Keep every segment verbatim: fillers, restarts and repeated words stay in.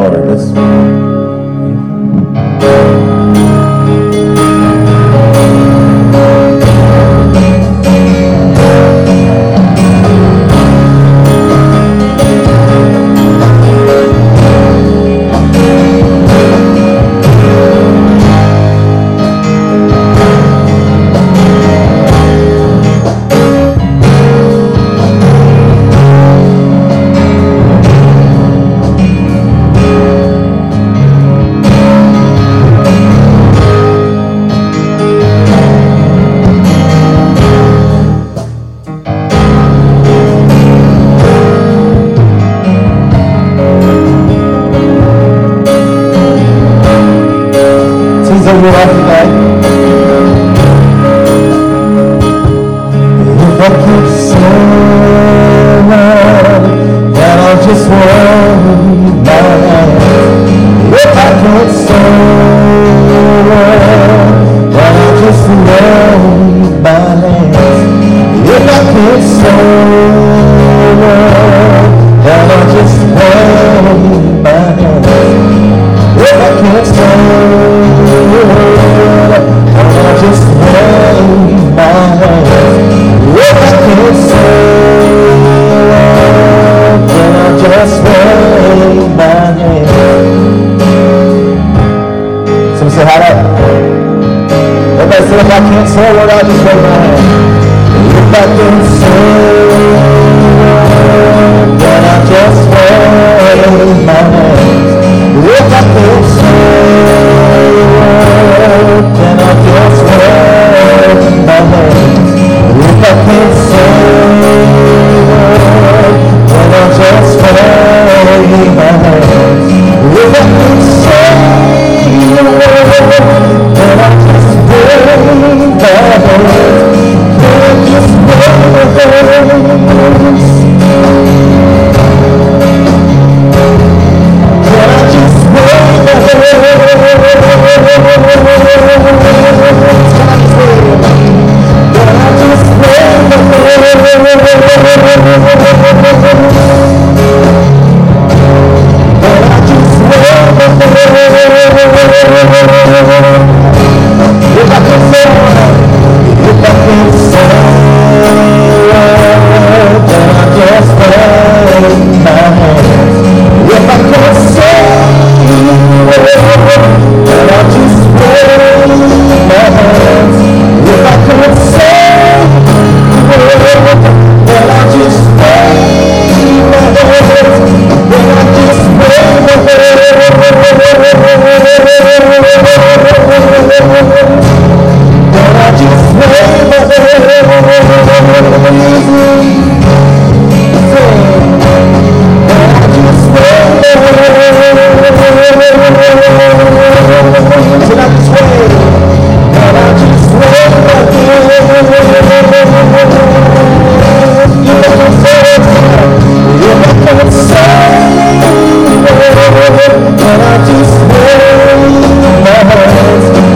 Lord. Let's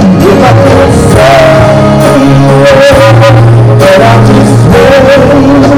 But I just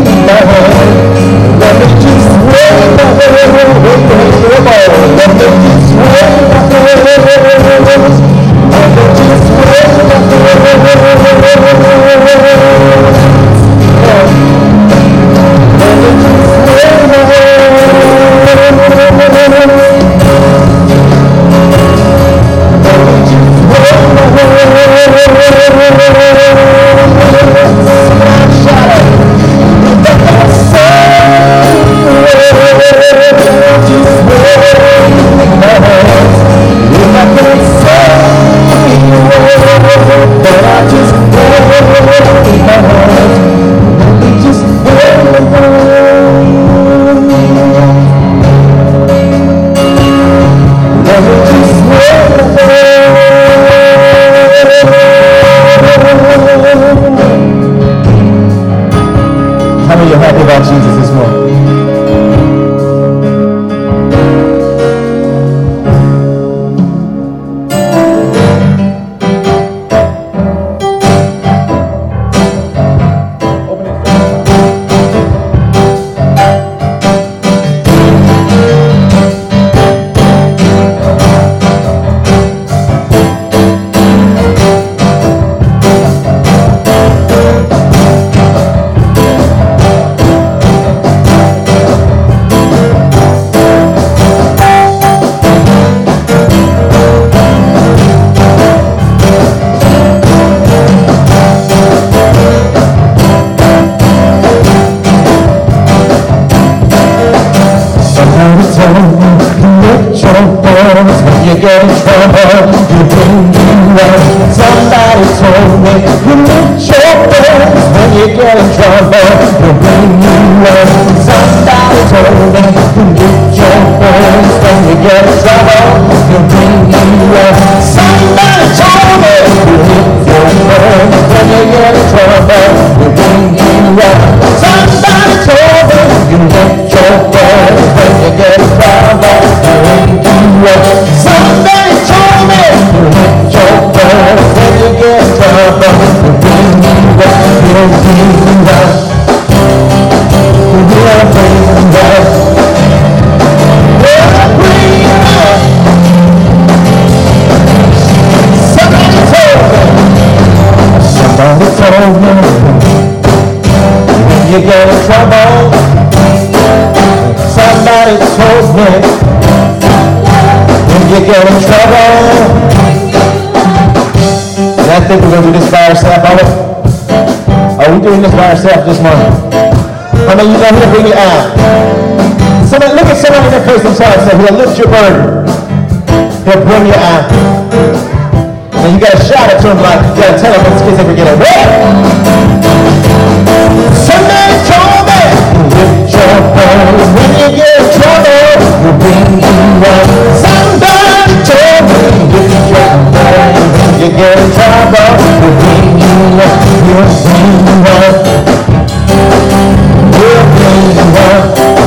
bones when you get in trouble. He'll bring you up. Somebody told me to lift your bones when you get in trouble. He'll bring you up. Somebody told me to lift your bones when you get in trouble. He'll bring you up. Somebody told me you lift your bones when you get in trouble. He'll bring you up. Somebody told me to lift your bones when you get in trouble. He'll bring you up. He'll bring you up. He'll bring you up. He'll bring you up. Somebody told me. Somebody told me. When you get in trouble. Somebody told me. When you get in trouble. And I think we're going to do this by ourselves. Are we doing this by ourselves this morning? How many of you know he'll bring you out? Somebody, look at somebody in their face and tell them, he'll lift your burden. He'll bring you out. And you got to shout it to him like, you got to tell him in case they forget it. Somebody told me, lift your burden when you get in trouble. He'll bring you out. Somebody told me, lift your burden when you get in trouble. He'll bring you up. He'll bring you up. He'll bring you up.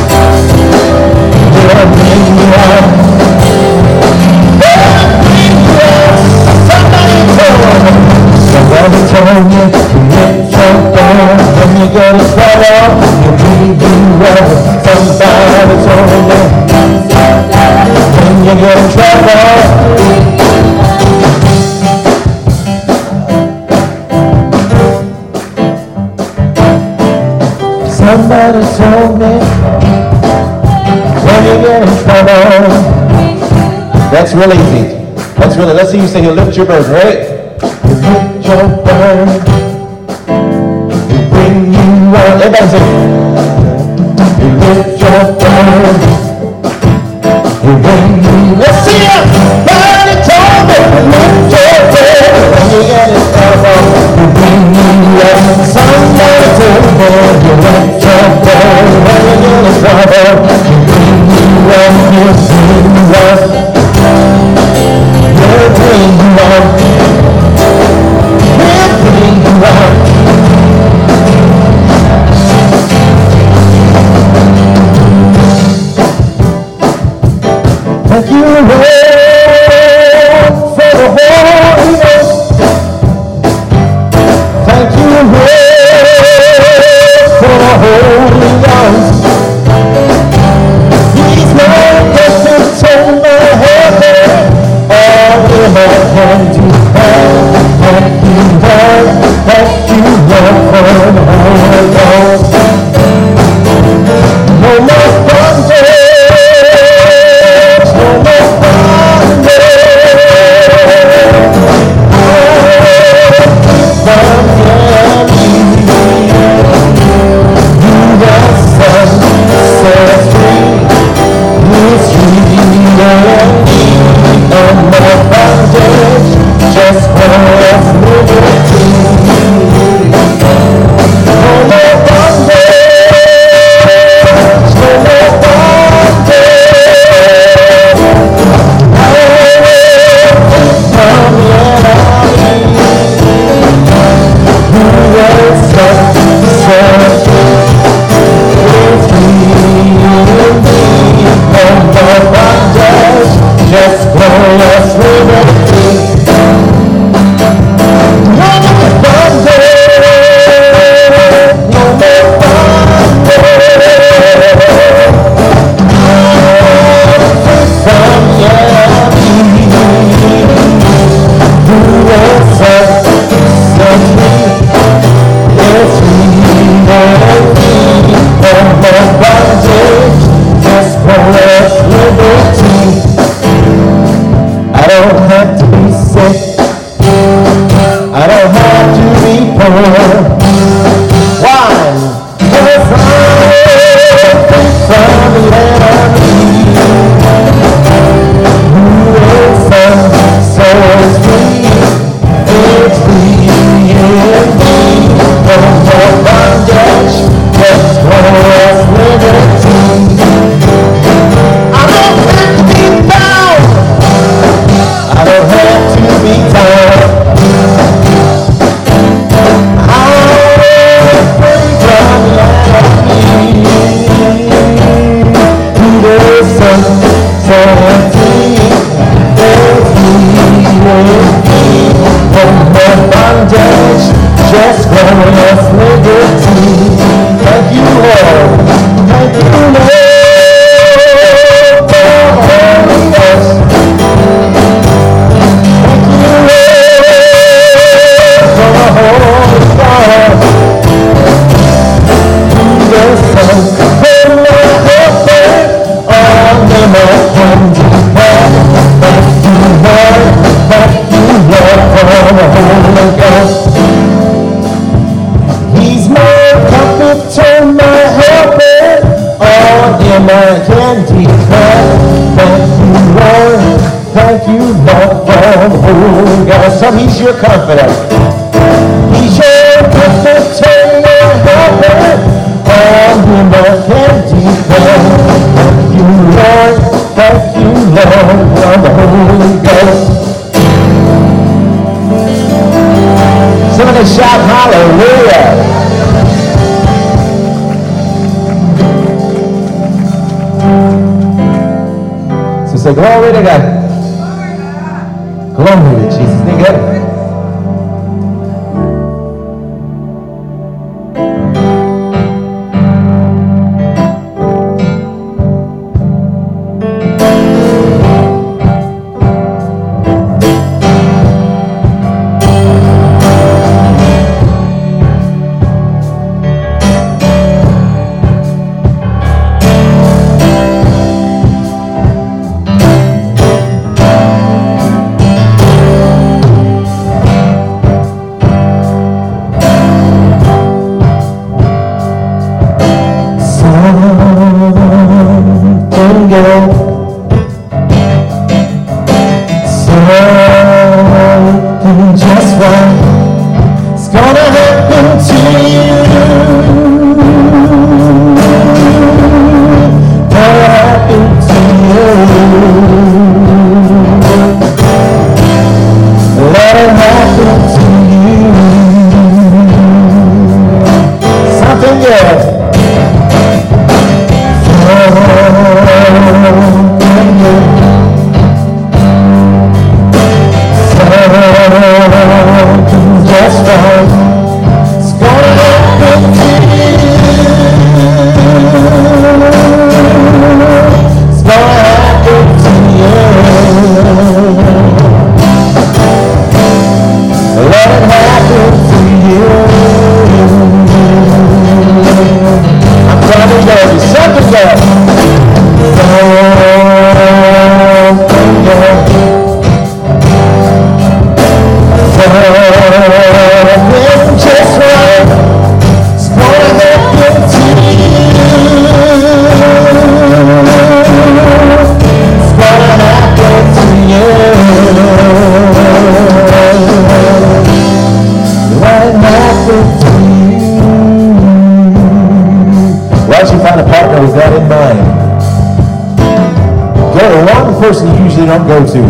He'll bring you up. He'll bring you up. Somebody told me. Somebody told me to lift your door when you get in trouble. He'll bring you up. Somebody told me when you get in trouble. Somebody told me when you get in trouble. That's real easy. That's really, let's see you say he'll lift your burden, right? He'll lift your burden. He'll bring you out. Everybody say, he'll lift your burden. He'll bring you. Let's see it. Somebody told me he'll lift your burden when you get in trouble. He'll bring you out. Somebody told me he'll lift your burden when you get in trouble. He'll bring you up. He'll bring you up. He'll bring you up. He'll bring you up. Thank you, Lord, for the Holy Ghost. Thank you, Lord, for the Holy Ghost. He's my presence in my heaven. All in my hand to have. Thank you, Lord. Thank you, Lord, for the Holy Ghost. No more bondage. No more bondage. Just for us liberty. us liberty. Thank you, Lord. Thank you, Lord, for Holy Ghost. Thank you, Lord, for the Holy God. The Son, for my helper, under my hands and heart. Thank you, Lord. Thank you, Lord, for the Holy Ghost. He's my comforter, my helper, all in my can declare. Thank you, Lord, thank you, Lord, for the Holy Ghost. So he's your comforter. He's your comforter, your helper, all in my can declare. Thank you, Lord, thank you, Lord, for the Holy Ghost. Somebody shout hallelujah. So say glory to God. Glory to Jesus. Think it. Person you usually don't go to.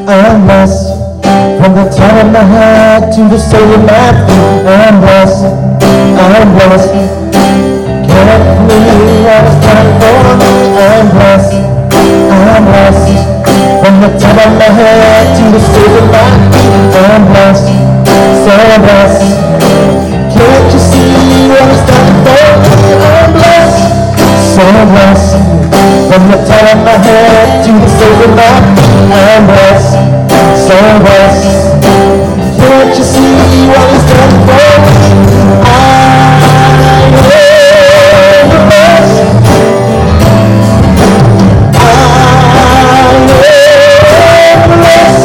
I'm blessed. From the top of my head to the sole of my feet, I'm blessed. I'm blessed. Can't believe what it's done for me. I'm blessed. I'm blessed. From the top of my head to the sole of my feet, I'm blessed. So blessed. Can't you see what it's done for me? I'm blessed. So blessed. From the top of my head to the sole of my feet, I'm blessed. So blessed. Can't you see what he's done for me? I am blessed. I am blessed.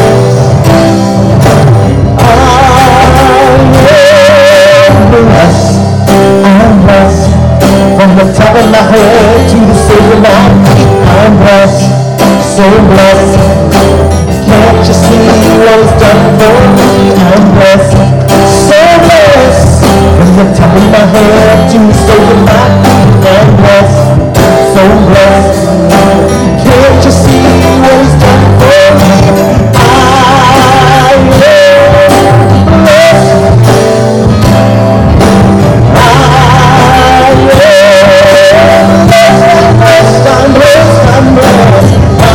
I am blessed. I'm blessed. From the top of my head to the sole of my feet, I'm blessed. So blessed. Can't you see what it's done for me? I'm blessed, so blessed. From the top of my head to the sole of my feet, I'm blessed, so blessed. Can't you see what it's done for me? I am blessed. I am blessed. I'm blessed. I'm blessed.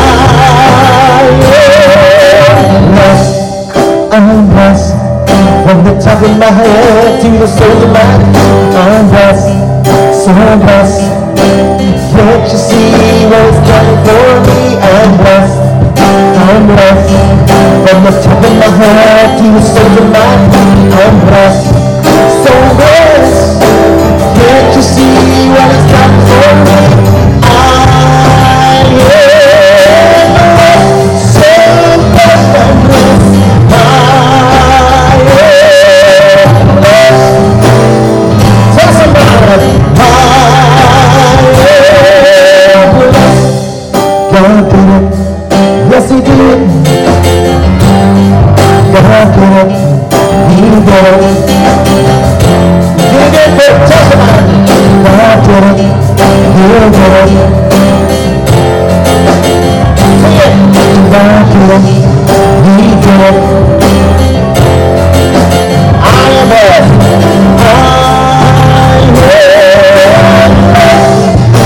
I'm blessed. From the top of my head to the sole of my feet, I'm blessed, so blessed. Can't you see what it's done for me? I'm blessed, I'm blessed. From the top of my head to the sole of my feet, I'm blessed, so blessed. Can't you see what it's done for me? I am blessed, so blessed. I'm blessed. God did it, yes he did. God did it, he did it. He did it, testimony. God did it, he did it. Sing it. God did it, he did it. I am blessed. I am blessed.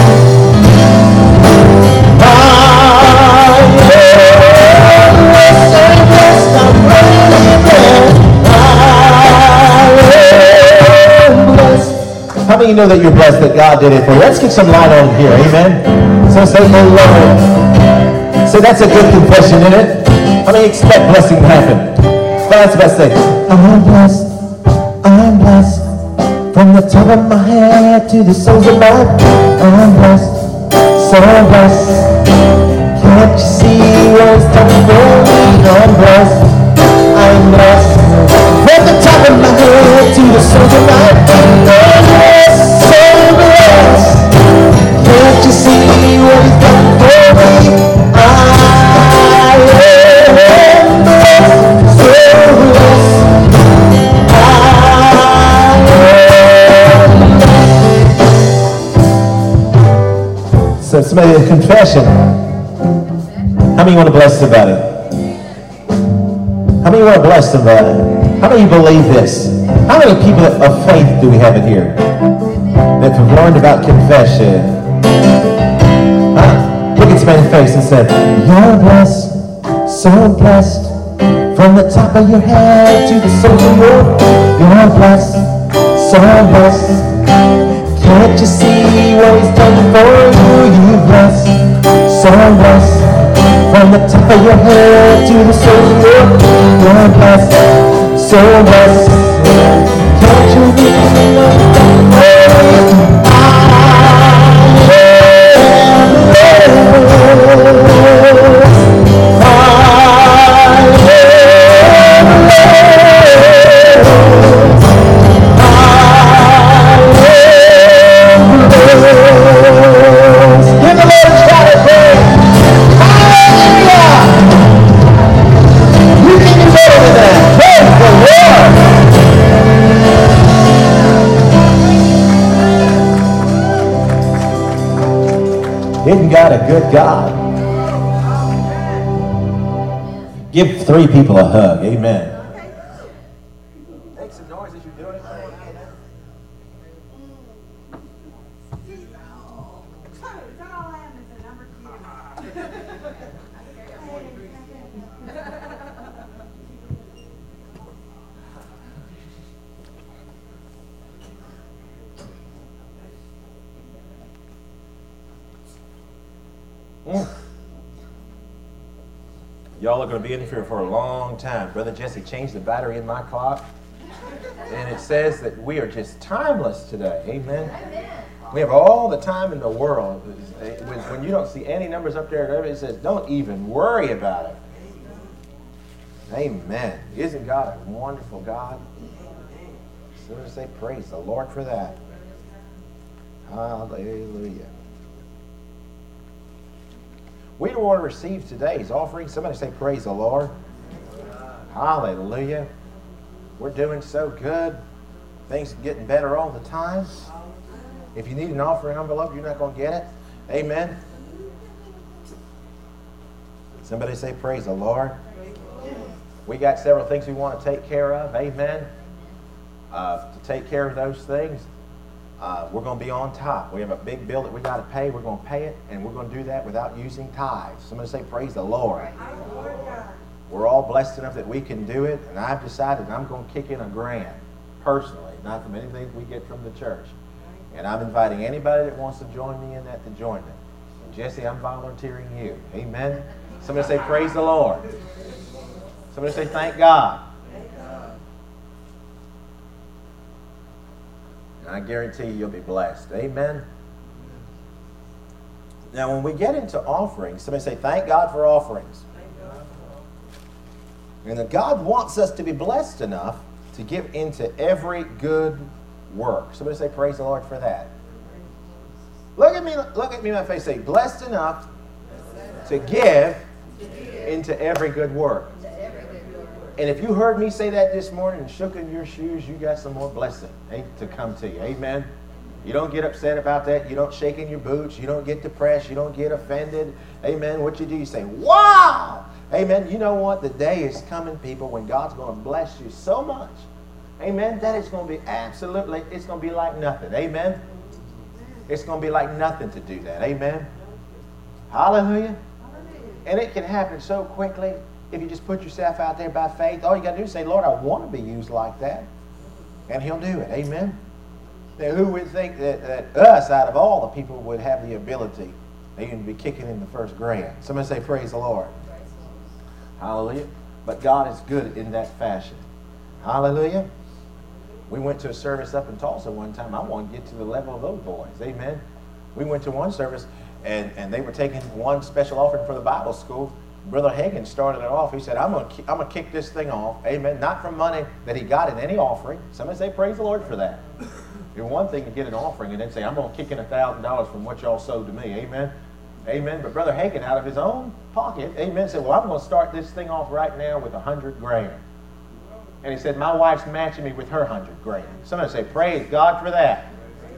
How many of you know that you're blessed, that God did it for you? Let's get some light on here, amen? So say, oh Lord. So that's a good confession, isn't it? How many expect blessing to happen? That's the best thing. I'm blessed, I'm blessed. From the top of my head to the soles of my feet, I'm blessed, so blessed. Can't you see what it's done for me? I'm blessed, I'm blessed. From the top of my head to the soles of my feet, I'm blessed, so blessed. Can't you see what he's done for me? I am blessed, so blessed. So it's maybe a confession. How many want to bless somebody? How many want to bless somebody? How many believe this? How many people of faith do we have in here that have learned about confession? Huh? Look at somebody's face and say, you're blessed, so blessed. From the top of your head to the soles of your feet, you're blessed, so blessed. Can't you see what he's done for you? You're blessed, so blessed. From the top of your head to the soles of your feet, you're blessed, so blessed. Can't you believe what he's done for you? I am blessed. Isn't God a good God? Give three people a hug. Amen. Make some noise as you're doing it. Mm. Y'all are going to be in here for a long time. Brother Jesse changed the battery in my clock. And it says that we are just timeless today. Amen. Amen. We have all the time in the world. When, when you don't see any numbers up there, it says, don't even worry about it. Amen. Isn't God a wonderful God? So to say, praise the Lord for that. Hallelujah. We don't want to receive today's offering. Somebody say, praise the Lord. Hallelujah. We're doing so good. Things are getting better all the time. If you need an offering envelope, you're not going to get it. Amen. Somebody say, praise the Lord. We got several things we want to take care of. Amen. Uh, to take care of those things. Uh, we're going to be on top. We have a big bill that we got to pay. We're going to pay it, and we're going to do that without using tithes. Somebody say, praise the Lord. We're all blessed enough that we can do it, and I've decided I'm going to kick in a grand, personally, not from anything we get from the church. And I'm inviting anybody that wants to join me in that to join me. And Jesse, I'm volunteering you. Amen? Somebody say, praise the Lord. Somebody say, thank God. And I guarantee you, you'll be blessed. Amen? Now, when we get into offerings, somebody say, thank God for offerings. And that God wants us to be blessed enough to give into every good work. Somebody say, praise the Lord for that. Look at me, look at me in my face. Say, blessed enough to give into every good work. And if you heard me say that this morning and shook in your shoes, you got some more blessing to come to you. Amen. You don't get upset about that. You don't shake in your boots. You don't get depressed. You don't get offended. Amen. What you do, you say, wow. Amen. You know what? The day is coming, people, when God's going to bless you so much. Amen. That it's going to be absolutely, it's going to be like nothing. Amen. It's going to be like nothing to do that. Amen. Hallelujah. And it can happen so quickly. If you just put yourself out there by faith, all you got to do is say, Lord, I want to be used like that. And He'll do it. Amen. Now, who would think that, that us, out of all the people, would have the ability even to be kicking in the first grand? Somebody say, praise the Lord. Hallelujah. But God is good in that fashion. Hallelujah. We went to a service up in Tulsa one time. I want to get to the level of those boys. Amen. We went to one service, and, and they were taking one special offering for the Bible school. Brother Hagin started it off. He said, I'm going to I'm going to kick this thing off. Amen. Not from money that he got in any offering. Somebody say, praise the Lord for that. It's one thing to get an offering and then say, I'm going to kick in one thousand dollars from what y'all sowed to me. Amen. Amen. But Brother Hagin, out of his own pocket, amen, said, well, I'm going to start this thing off right now with a hundred grand. And he said, my wife's matching me with her hundred grand. Somebody say, praise God for that.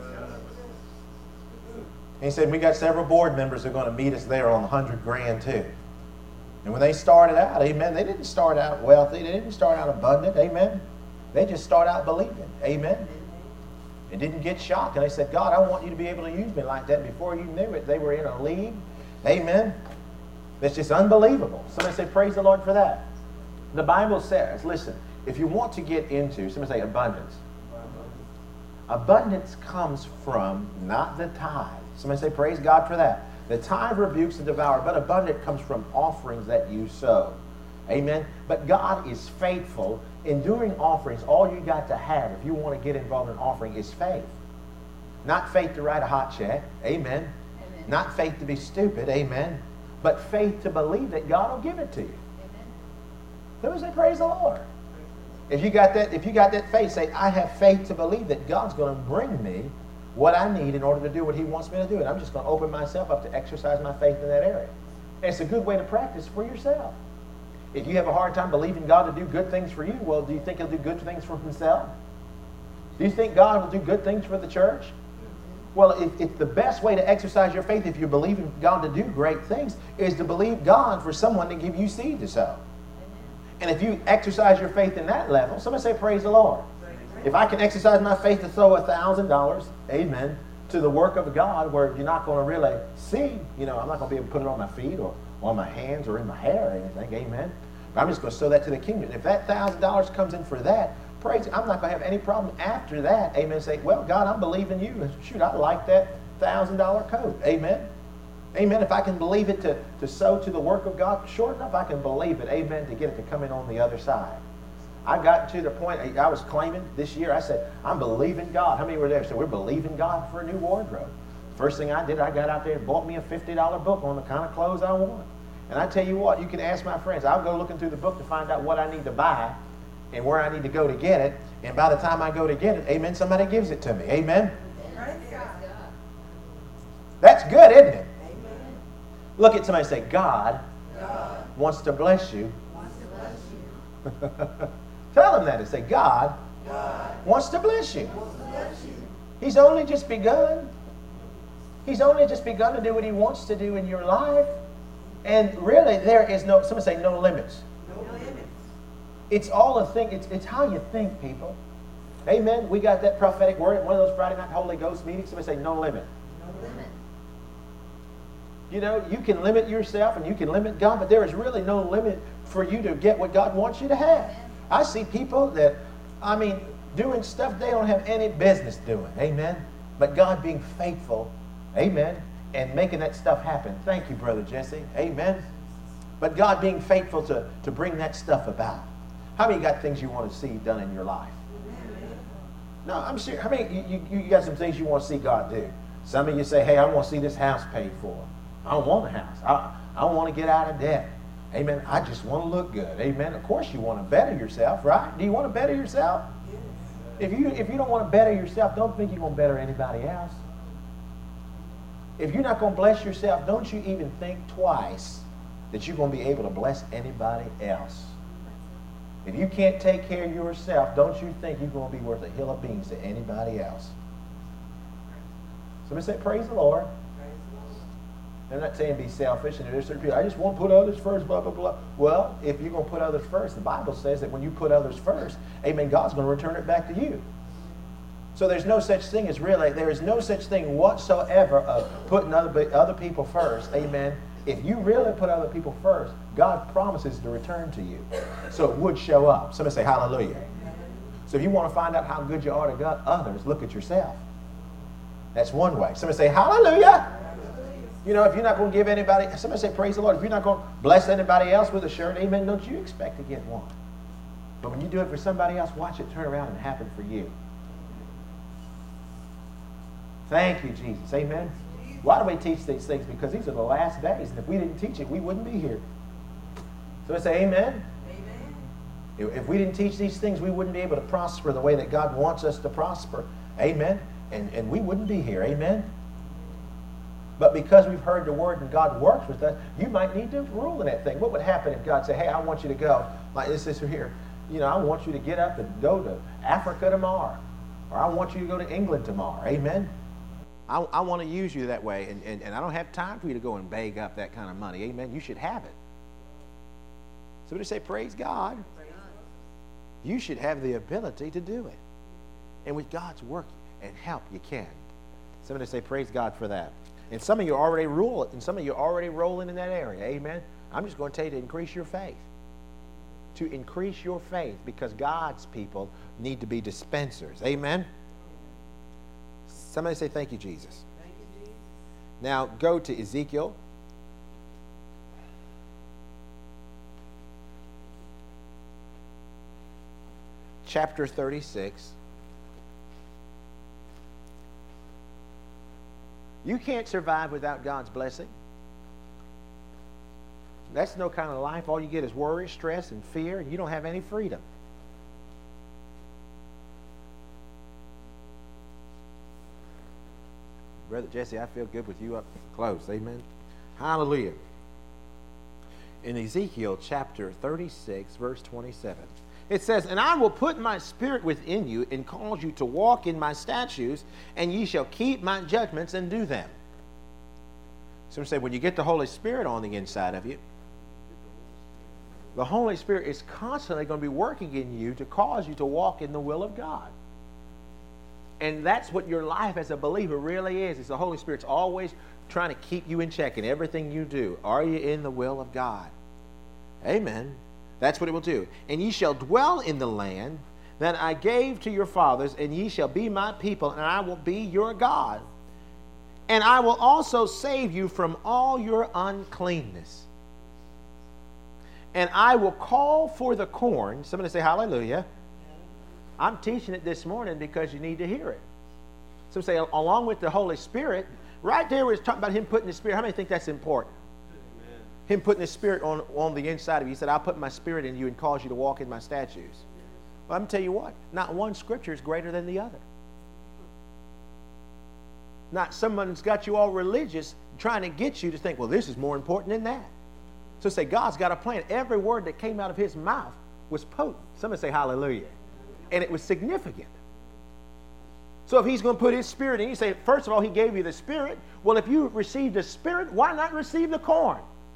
And he said, we got several board members who are going to meet us there on a hundred grand too. And when they started out, amen, they didn't start out wealthy. They didn't start out abundant, amen. They just start out believing, amen. And didn't get shocked. And they said, God, I want you to be able to use me like that. Before you knew it, they were in a league, amen. It's just unbelievable. Somebody say, praise the Lord for that. The Bible says, listen, if you want to get into, somebody say abundance. Abundance comes from not the tithe. Somebody say, praise God for that. The tithe rebukes the devourer, but abundant comes from offerings that you sow. Amen? But God is faithful. In doing offerings, all you got to have, if you want to get involved in offering, is faith. Not faith to write a hot check. Amen. Amen. Not faith to be stupid. Amen. But faith to believe that God will give it to you. Amen. Who say, praise the Lord? If you got that, if you got that faith, say, I have faith to believe that God's going to bring me what I need in order to do what He wants me to do. And I'm just going to open myself up to exercise my faith in that area. And it's a good way to practice for yourself. If you have a hard time believing God to do good things for you, well, do you think He'll do good things for Himself? Do you think God will do good things for the church? Well, if, if the best way to exercise your faith, if you believe in God to do great things, is to believe God for someone to give you seed to sow. And if you exercise your faith in that level, somebody say, praise the Lord. If I can exercise my faith to throw a thousand dollars, amen, to the work of God where you're not going to really see, you know, I'm not going to be able to put it on my feet or on my hands or in my hair or anything, amen. But I'm just going to sow that to the kingdom. If that thousand dollars comes in for that, praise, I'm not going to have any problem after that, amen. Say, well, God, I'm believing you. Shoot, I like that thousand dollar coat, amen. Amen. If I can believe it to, to sow to the work of God, sure enough, I can believe it, amen, to get it to come in on the other side. I got to the point, I was claiming this year, I said, I'm believing God. How many were there? So we're believing God for a new wardrobe. First thing I did, I got out there and bought me a fifty dollar book on the kind of clothes I want. And I tell you what, you can ask my friends. I'll go looking through the book to find out what I need to buy and where I need to go to get it. And by the time I go to get it, amen, somebody gives it to me. Amen? That's good, isn't it? Amen. Look at somebody and say, God, God wants to bless you. Wants to bless you. Tell them that and say, God, God wants to bless you. Wants to bless you. He's only just begun. He's only just begun to do what he wants to do in your life. And really, there is no, somebody say, no limits. No limits. It's all a thing. It's, it's how you think, people. Amen. We got that prophetic word at one of those Friday night Holy Ghost meetings. Somebody say, no limit. No limit. You know, you can limit yourself and you can limit God, but there is really no limit for you to get what God wants you to have. I see people that, I mean, doing stuff they don't have any business doing. Amen. But God being faithful, amen, and making that stuff happen. Thank you, Brother Jesse. Amen. But God being faithful to, to bring that stuff about. How many got things you want to see done in your life? No, I'm sure. How many, you, you, you got some things you want to see God do? Some of you say, hey, I want to see this house paid for. I don't want a house. I, I want to get out of debt. Amen. I just want to look good. Amen. Of course you want to better yourself, right? Do you want to better yourself? If you, if you don't want to better yourself, don't think you're going to better anybody else. If you're not going to bless yourself, don't you even think twice that you're going to be able to bless anybody else. If you can't take care of yourself, don't you think you're going to be worth a hill of beans to anybody else. Somebody say, praise the Lord. I'm not saying be selfish, and there's certain people, I just want to put others first, blah, blah, blah. Well, if you're going to put others first, the Bible says that when you put others first, amen, God's going to return it back to you. So there's no such thing as really, there is no such thing whatsoever of putting other, other people first, amen. If you really put other people first, God promises to return to you. So it would show up. Somebody say hallelujah. So if you want to find out how good you are to God, others, look at yourself. That's one way. Somebody say hallelujah. You know, if you're not going to give anybody, somebody say praise the Lord. If you're not going to bless anybody else with a shirt, amen, don't you expect to get one. But when you do it for somebody else, watch it turn around and happen for you. Thank you, Jesus. Amen. Why do we teach these things? Because these are the last days. And if we didn't teach it, we wouldn't be here. So I say amen. Amen. If we didn't teach these things, we wouldn't be able to prosper the way that God wants us to prosper. Amen. And, and we wouldn't be here. Amen. But because we've heard the word and God works with us, you might need to rule in that thing. What would happen if God said, hey, I want you to go, like this is here, you know, I want you to get up and go to Africa tomorrow. Or I want you to go to England tomorrow. Amen. I, I want to use you that way, and, and, and I don't have time for you to go and beg up that kind of money. Amen. You should have it. Somebody say, praise God. Praise God. You should have the ability to do it. And with God's work and help, you can. Somebody say, praise God for that. And some of you already rule it, and some of you are already rolling in that area. Amen. I'm just going to tell you to increase your faith. To increase your faith, because God's people need to be dispensers. Amen. Somebody say, thank you, Jesus. Thank you, Jesus. Now go to Ezekiel. Chapter thirty-six. You can't survive without God's blessing. That's no kind of life. All you get is worry, stress, and fear, and you don't have any freedom. Brother Jesse, I feel good with you up close. Amen. Hallelujah. In Ezekiel chapter thirty-six, verse twenty-seven, it says, and I will put my spirit within you and cause you to walk in my statutes, and ye shall keep my judgments and do them. Some say when you get the Holy Spirit on the inside of you, The Holy Spirit is constantly going to be working in you to cause you to walk in the will of God. And that's what your life as a believer really is. It's the Holy Spirit's always trying to keep you in check in everything you do. Are you in the will of God? Amen. That's what it will do. And ye shall dwell in the land that I gave to your fathers, and ye shall be my people, and I will be your God. And I will also save you from all your uncleanness. And I will call for the corn. Somebody say hallelujah. I'm teaching it this morning because you need to hear it. Some say along with the Holy Spirit, right there where it's talking about him putting the Spirit. How many think that's important? Amen. Him putting the Spirit on, on the inside of you. He said, I'll put my Spirit in you and cause you to walk in my statutes. Well, I'm going to tell you what, not one scripture is greater than the other. Not someone's got you all religious trying to get you to think, well, this is more important than that. So say, God's got a plan. Every word that came out of his mouth was potent. Somebody say hallelujah. And it was significant. So if he's going to put his Spirit in you, say, first of all, he gave you the Spirit. Well, if you received the Spirit, why not receive the corn?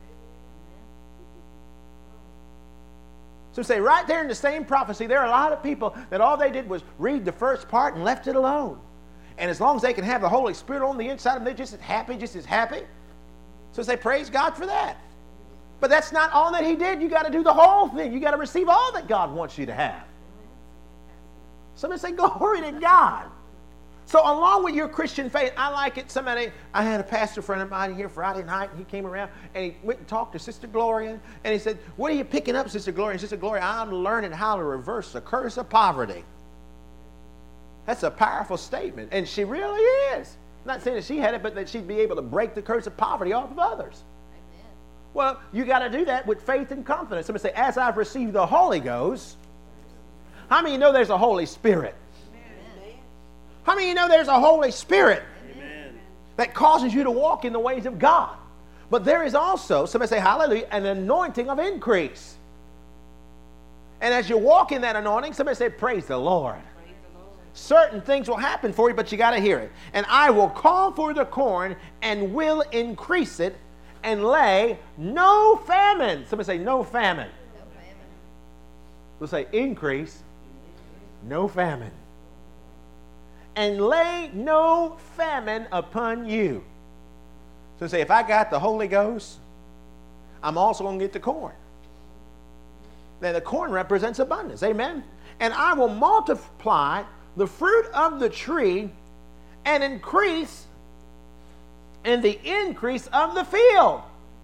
So say, right there in the same prophecy, there are a lot of people that all they did was read the first part and left it alone. And as long as they can have the Holy Spirit on the inside of them, they're just as happy, just as happy. So say, praise God for that. But that's not all that he did. You got to do the whole thing. You got to receive all that God wants you to have. Somebody say, glory to God. So along with your Christian faith, I like it. Somebody, I had a pastor friend of mine here Friday night, and he came around, and he went and talked to Sister Gloria, and he said, what are you picking up, Sister Gloria? And Sister Gloria, I'm learning how to reverse the curse of poverty. That's a powerful statement, and she really is. I'm not saying that she had it, but that she'd be able to break the curse of poverty off of others. Amen. Well, you got to do that with faith and confidence. Somebody say, as I've received the Holy Ghost. How many of you know there's a Holy Spirit? Amen. How many of you know there's a Holy Spirit? Amen. That causes you to walk in the ways of God? But there is also, somebody say hallelujah, an anointing of increase. And as you walk in that anointing, somebody say praise the Lord. Praise the Lord. Certain things will happen for you, but you got to hear it. And I will call for the corn and will increase it and lay no famine. Somebody say no famine. No famine. We'll say increase. No famine. And lay no famine upon you. So say, if I got the Holy Ghost, I'm also going to get the corn. Now the corn represents abundance. Amen. And I will multiply the fruit of the tree and increase in the increase of the field.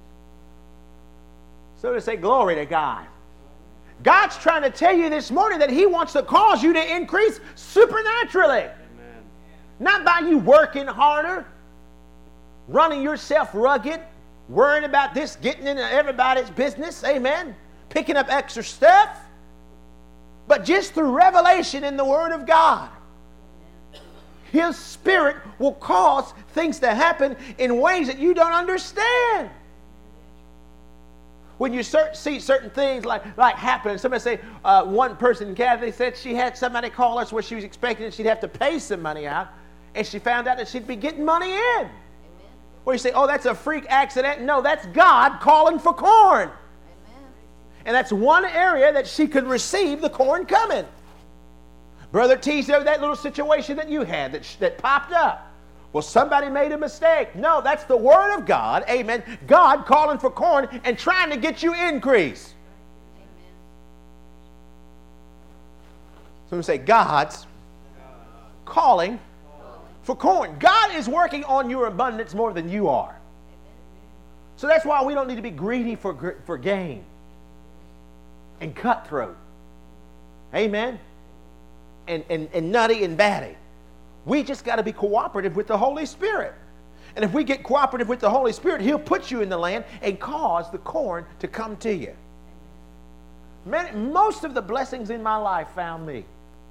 So to say, glory to God. God's trying to tell you this morning that he wants to cause you to increase supernaturally. Amen. Not by you working harder, running yourself rugged, worrying about this, getting into everybody's business, amen, picking up extra stuff, but just through revelation in the Word of God. His Spirit will cause things to happen in ways that you don't understand. When you search, see certain things like, like happen, somebody say, uh, one person, Kathy, said she had somebody call us where she was expecting that she'd have to pay some money out, and she found out that she'd be getting money in. Amen. Where you say, oh, that's a freak accident. No, that's God calling for corn. Amen. And that's one area that she could receive the corn coming. Brother T said that little situation that you had that, that popped up. Well, somebody made a mistake. No, that's the Word of God. Amen. God calling for corn and trying to get you increase. Amen. So we say God's calling for corn. God is working on your abundance more than you are. So that's why we don't need to be greedy for, for gain and cutthroat. Amen. And, and, and nutty and batty. We just got to be cooperative with the Holy Spirit. And if we get cooperative with the Holy Spirit, He'll put you in the land and cause the corn to come to you. Many, most of the blessings in my life found me.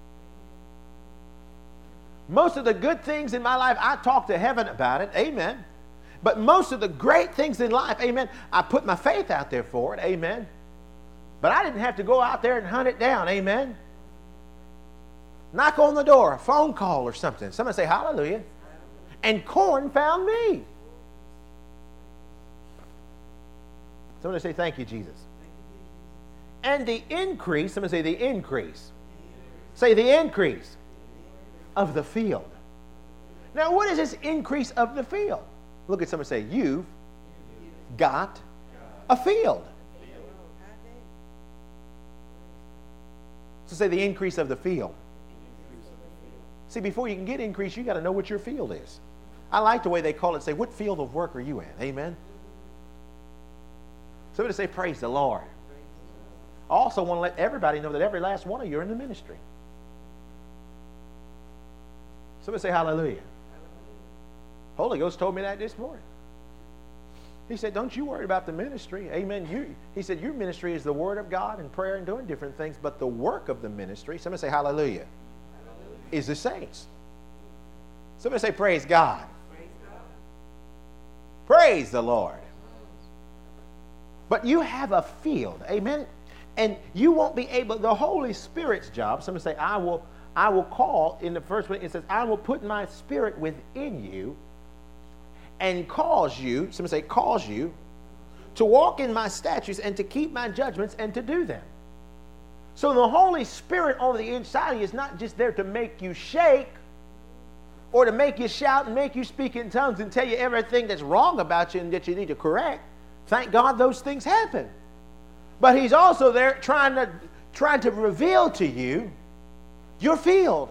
Most of the good things in my life, I talk to heaven about it. Amen. But most of the great things in life, amen, I put my faith out there for it. Amen. But I didn't have to go out there and hunt it down. Amen. Knock on the door, a phone call or something. Somebody say hallelujah. And corn found me. Somebody say thank you, Jesus. and the increase, somebody say the increase. Say the increase of the field. Now, what is this increase of the field? Look at somebody say, you've got a field. So say the increase of the field. See, before you can get increase, you got to know what your field is. I like the way they call it. Say, what field of work are you in? Amen. Somebody say, praise the Lord. I also want to let everybody know that every last one of you are in the ministry. Somebody say hallelujah. Holy Ghost told me that this morning. He said, don't you worry about the ministry. Amen. You, he said, your ministry is the word of God and prayer and doing different things, but the work of the ministry, somebody say hallelujah, hallelujah. Is the saints. Somebody say praise God. Praise God. Praise the Lord. But you have a field. Amen. And you won't be able, the Holy Spirit's job, somebody say, I will, I will call, in the first one, it says, I will put my spirit within you and cause you, somebody say, cause you to walk in my statutes and to keep my judgments and to do them. So the Holy Spirit on the inside of you is not just there to make you shake or to make you shout and make you speak in tongues and tell you everything that's wrong about you and that you need to correct. Thank God those things happen. But he's also there trying to, trying to reveal to you your field.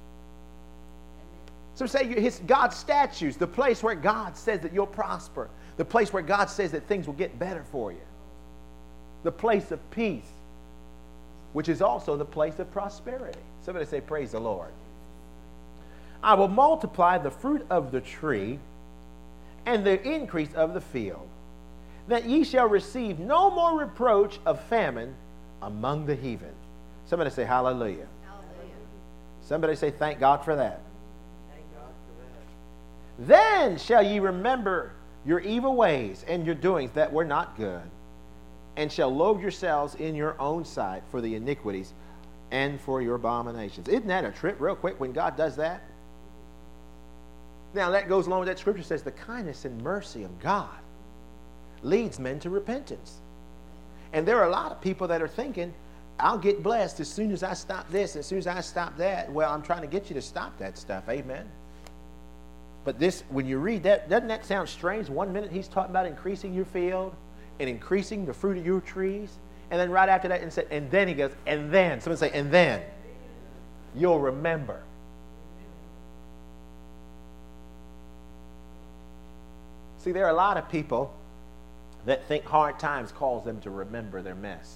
So say his God's statutes, the place where God says that you'll prosper, the place where God says that things will get better for you, the place of peace, which is also the place of prosperity. Somebody say, praise the Lord. I will multiply the fruit of the tree and the increase of the field, that ye shall receive no more reproach of famine among the heathen. Somebody say hallelujah. Hallelujah. Somebody say thank God for that. Thank God for that. Then shall ye remember your evil ways and your doings that were not good, and shall loathe yourselves in your own sight for the iniquities and for your abominations. Isn't that a trip real quick when God does that? Now that goes along with that scripture says the kindness and mercy of God leads men to repentance. And there are a lot of people that are thinking, I'll get blessed as soon as I stop this, as soon as I stop that. Well, I'm trying to get you to stop that stuff. Amen. But this, when you read that, doesn't that sound strange? One minute he's talking about increasing your field and increasing the fruit of your trees. And then right after that, and, said, and then he goes, and then, someone say, and then you'll remember. See, there are a lot of people that think hard times cause them to remember their mess.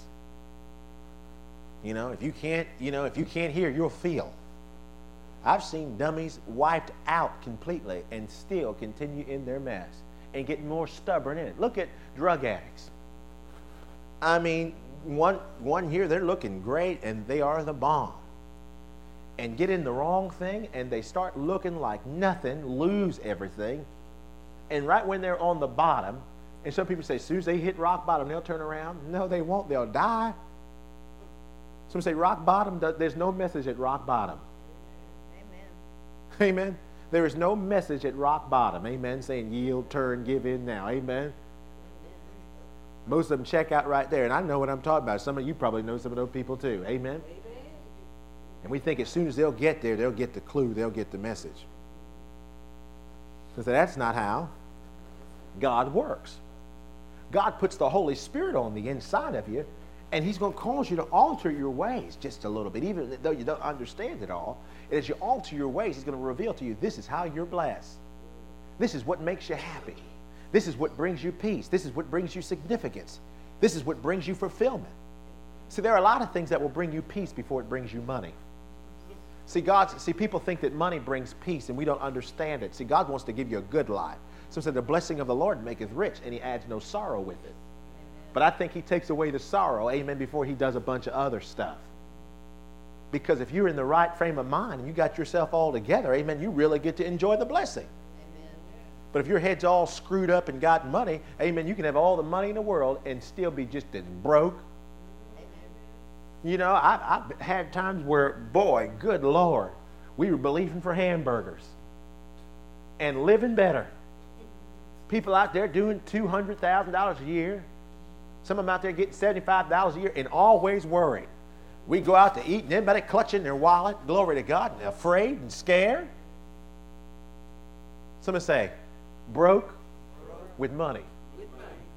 You know, if you can't, you know, if you can't hear, you'll feel. I've seen dummies wiped out completely and still continue in their mess and get more stubborn in it. Look at drug addicts. I mean, one one here, they're looking great and they are the bomb. And get in the wrong thing and they start looking like nothing, lose everything. And right when they're on the bottom, and some people say, as soon as they hit rock bottom, they'll turn around. No, they won't. They'll die. Some say rock bottom, there's no message at rock bottom. Amen. Amen. There is no message at rock bottom. Amen. Saying yield, turn, give in now. Amen. Most of them check out right there. And I know what I'm talking about. Some of you probably know some of those people too. Amen. And we think as soon as they'll get there, they'll get the clue. They'll get the message. So that's not how God works. God puts the Holy Spirit on the inside of you, and he's going to cause you to alter your ways just a little bit, even though you don't understand it all. And as you alter your ways, he's going to reveal to you, this is how you're blessed. This is what makes you happy. This is what brings you peace. This is what brings you significance. This is what brings you fulfillment. See, there are a lot of things that will bring you peace before it brings you money. See, God, see, people think that money brings peace, and we don't understand it. See, God wants to give you a good life. So it said, the blessing of the Lord maketh rich, and he adds no sorrow with it. But I think he takes away the sorrow, amen, before he does a bunch of other stuff. Because if you're in the right frame of mind and you got yourself all together, amen, you really get to enjoy the blessing. Amen. But if your head's all screwed up and got money, amen, you can have all the money in the world and still be just as broke. Amen. You know, I, I've had times where, boy, good Lord, we were believing for hamburgers and living better. People out there doing two hundred thousand dollars a year. Some of them out there getting seventy-five dollars a year and always worried. We go out to eat and everybody clutching their wallet, glory to God, and afraid and scared. Some say, broke, broke. with money. With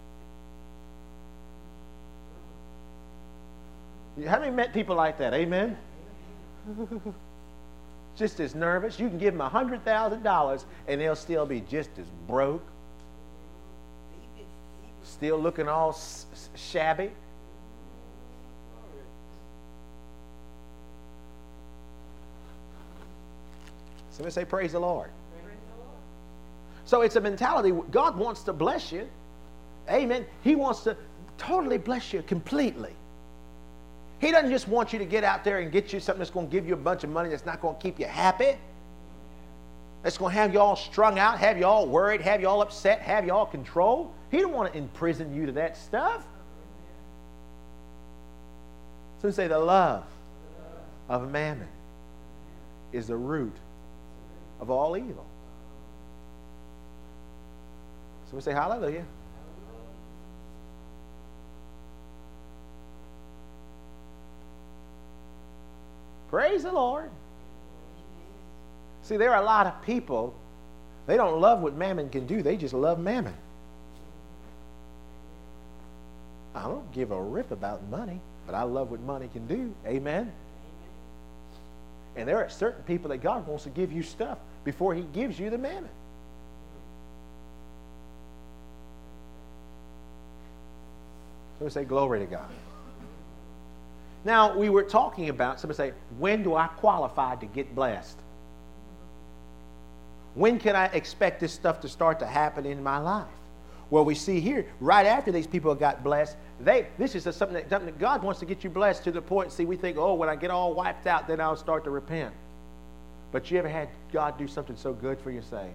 money. How many met people like that? Amen? Just as nervous. You can give them one hundred thousand dollars and they'll still be just as broke. Still looking all s- shabby. Somebody say, praise the Lord. Praise the Lord. So it's a mentality. God wants to bless you. Amen. He wants to totally bless you completely. He doesn't just want you to get out there and get you something that's going to give you a bunch of money that's not going to keep you happy. That's going to have you all strung out, have you all worried, have you all upset, have you all controlled. He don't want to imprison you to that stuff. So say the love of mammon is the root of all evil. So we say hallelujah. Praise the Lord. See, there are a lot of people, they don't love what mammon can do. They just love mammon. I don't give a rip about money, but I love what money can do. Amen? And there are certain people that God wants to give you stuff before he gives you the mammon. So we say, glory to God. Now, we were talking about, somebody say, when do I qualify to get blessed? When can I expect this stuff to start to happen in my life? Well, we see here, right after these people got blessed, they this is something that, something that God wants to get you blessed to the point, see, we think, oh, when I get all wiped out, then I'll start to repent. But you ever had God do something so good for you, say,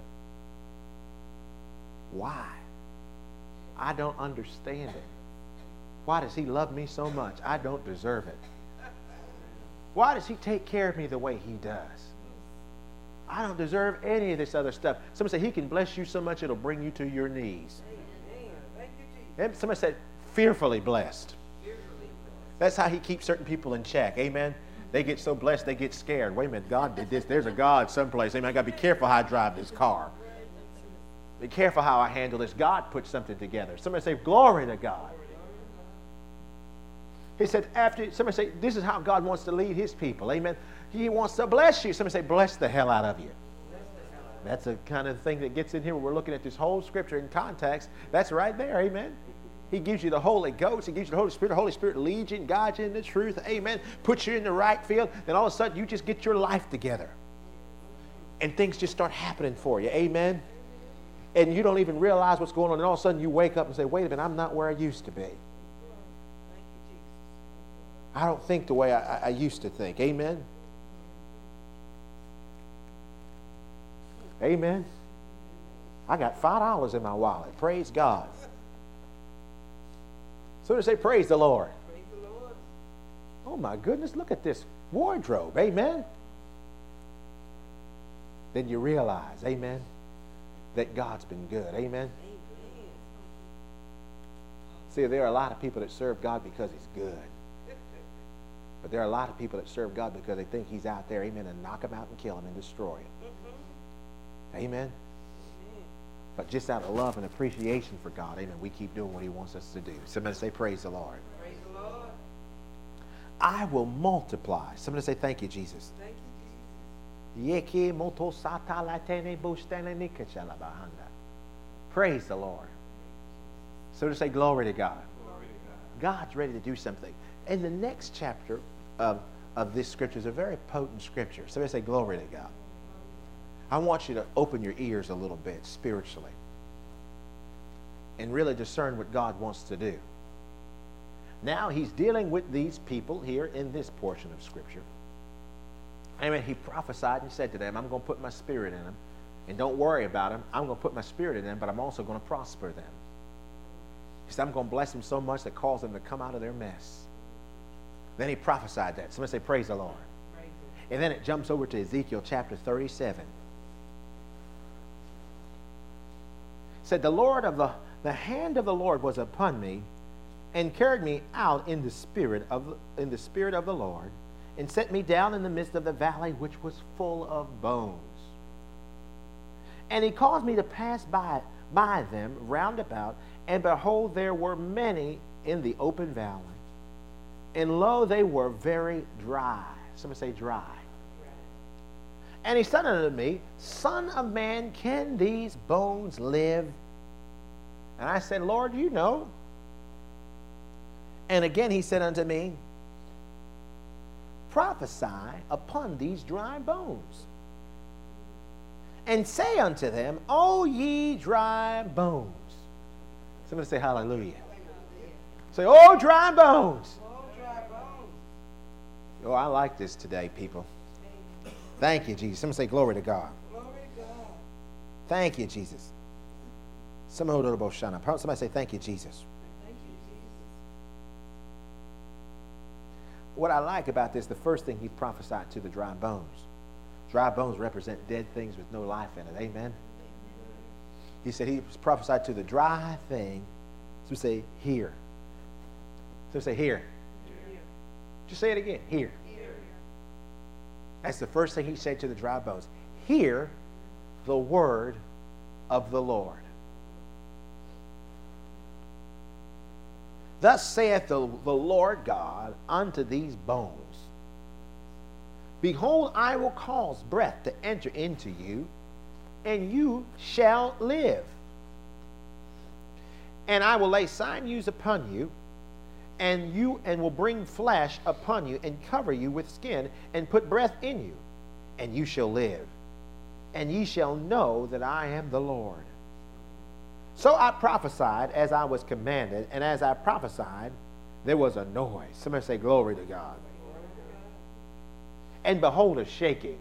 why? I don't understand it. Why does he love me so much? I don't deserve it. Why does he take care of me the way he does? I don't deserve any of this other stuff. Somebody say he can bless you so much it'll bring you to your knees. And somebody said fearfully blessed. That's how he keeps certain people in check. Amen. They get so blessed they get scared. Wait a minute, God did this. There's a God someplace. Amen. I got to be careful how I drive this car. Be careful how I handle this. God put something together. Somebody say glory to God. He said, after, somebody say, this is how God wants to lead his people. Amen. He wants to bless you. Somebody say, bless the hell out of you. That's the kind of thing that gets in here when we're looking at this whole scripture in context. That's right there. Amen. He gives you the Holy Ghost. He gives you the Holy Spirit. The Holy Spirit leads you and guides you in the truth. Amen. Puts you in the right field. Then all of a sudden you just get your life together. And things just start happening for you. Amen. And you don't even realize what's going on. And all of a sudden you wake up and say, wait a minute, I'm not where I used to be. I don't think the way I, I used to think. Amen? Amen? I got five dollars in my wallet. Praise God. So to say, praise the Lord. Praise the Lord. Oh my goodness, look at this wardrobe. Amen? Then you realize, amen, that God's been good. Amen? Amen. See, there are a lot of people that serve God because he's good. But there are a lot of people that serve God because they think he's out there, amen, and knock him out and kill him and destroy him. Mm-hmm. Amen? Amen? But just out of love and appreciation for God, amen, we keep doing what he wants us to do. Somebody say, praise the Lord. Praise the Lord. I will multiply. Somebody say, thank you, Jesus. Thank you, Jesus. Praise the Lord. So to say, glory to God. Glory to God. God's ready to do something. And the next chapter of, of this scripture is a very potent scripture. Somebody say, glory to God. I want you to open your ears a little bit spiritually and really discern what God wants to do. Now he's dealing with these people here in this portion of scripture. Amen. He prophesied and said to them, I'm going to put my spirit in them. And don't worry about them. I'm going to put my spirit in them, but I'm also going to prosper them. He said, I'm going to bless them so much that cause them to come out of their mess. Then he prophesied that. Somebody say, praise the Lord. Praise and then it jumps over to Ezekiel chapter thirty-seven. It said, the Lord of the, the hand of the Lord was upon me, and carried me out in the spirit of in the spirit of the Lord, and set me down in the midst of the valley, which was full of bones. And he caused me to pass by by them round about, and behold, there were many in the open valley, and lo, they were very dry. Somebody say dry. And he said unto me, Son of man, can these bones live? And I said, Lord, you know. And again he said unto me, Prophesy upon these dry bones, and say unto them, O ye dry bones. Somebody say hallelujah. Say, oh, dry bones. Oh, dry bones. Oh, I like this today, people. Thank you, Jesus. Somebody say glory to God. Glory to God. Thank you, Jesus. Somebody say thank you, Jesus. Thank you, Jesus. What I like about this, the first thing he prophesied to the dry bones. Dry bones represent dead things with no life in it. Amen? He said he prophesied to the dry thing. So say, here. So say, here. Here. Just say it again. Here. Here. That's the first thing he said to the dry bones. Hear the word of the Lord. Thus saith the, the Lord God unto these bones, Behold, I will cause breath to enter into you, and you shall live. And I will lay sinews upon you, and you and will bring flesh upon you, and cover you with skin, and put breath in you, and you shall live. And ye shall know that I am the Lord. So I prophesied as I was commanded, and as I prophesied, there was a noise. Somebody say, glory to God. And behold, a shaking.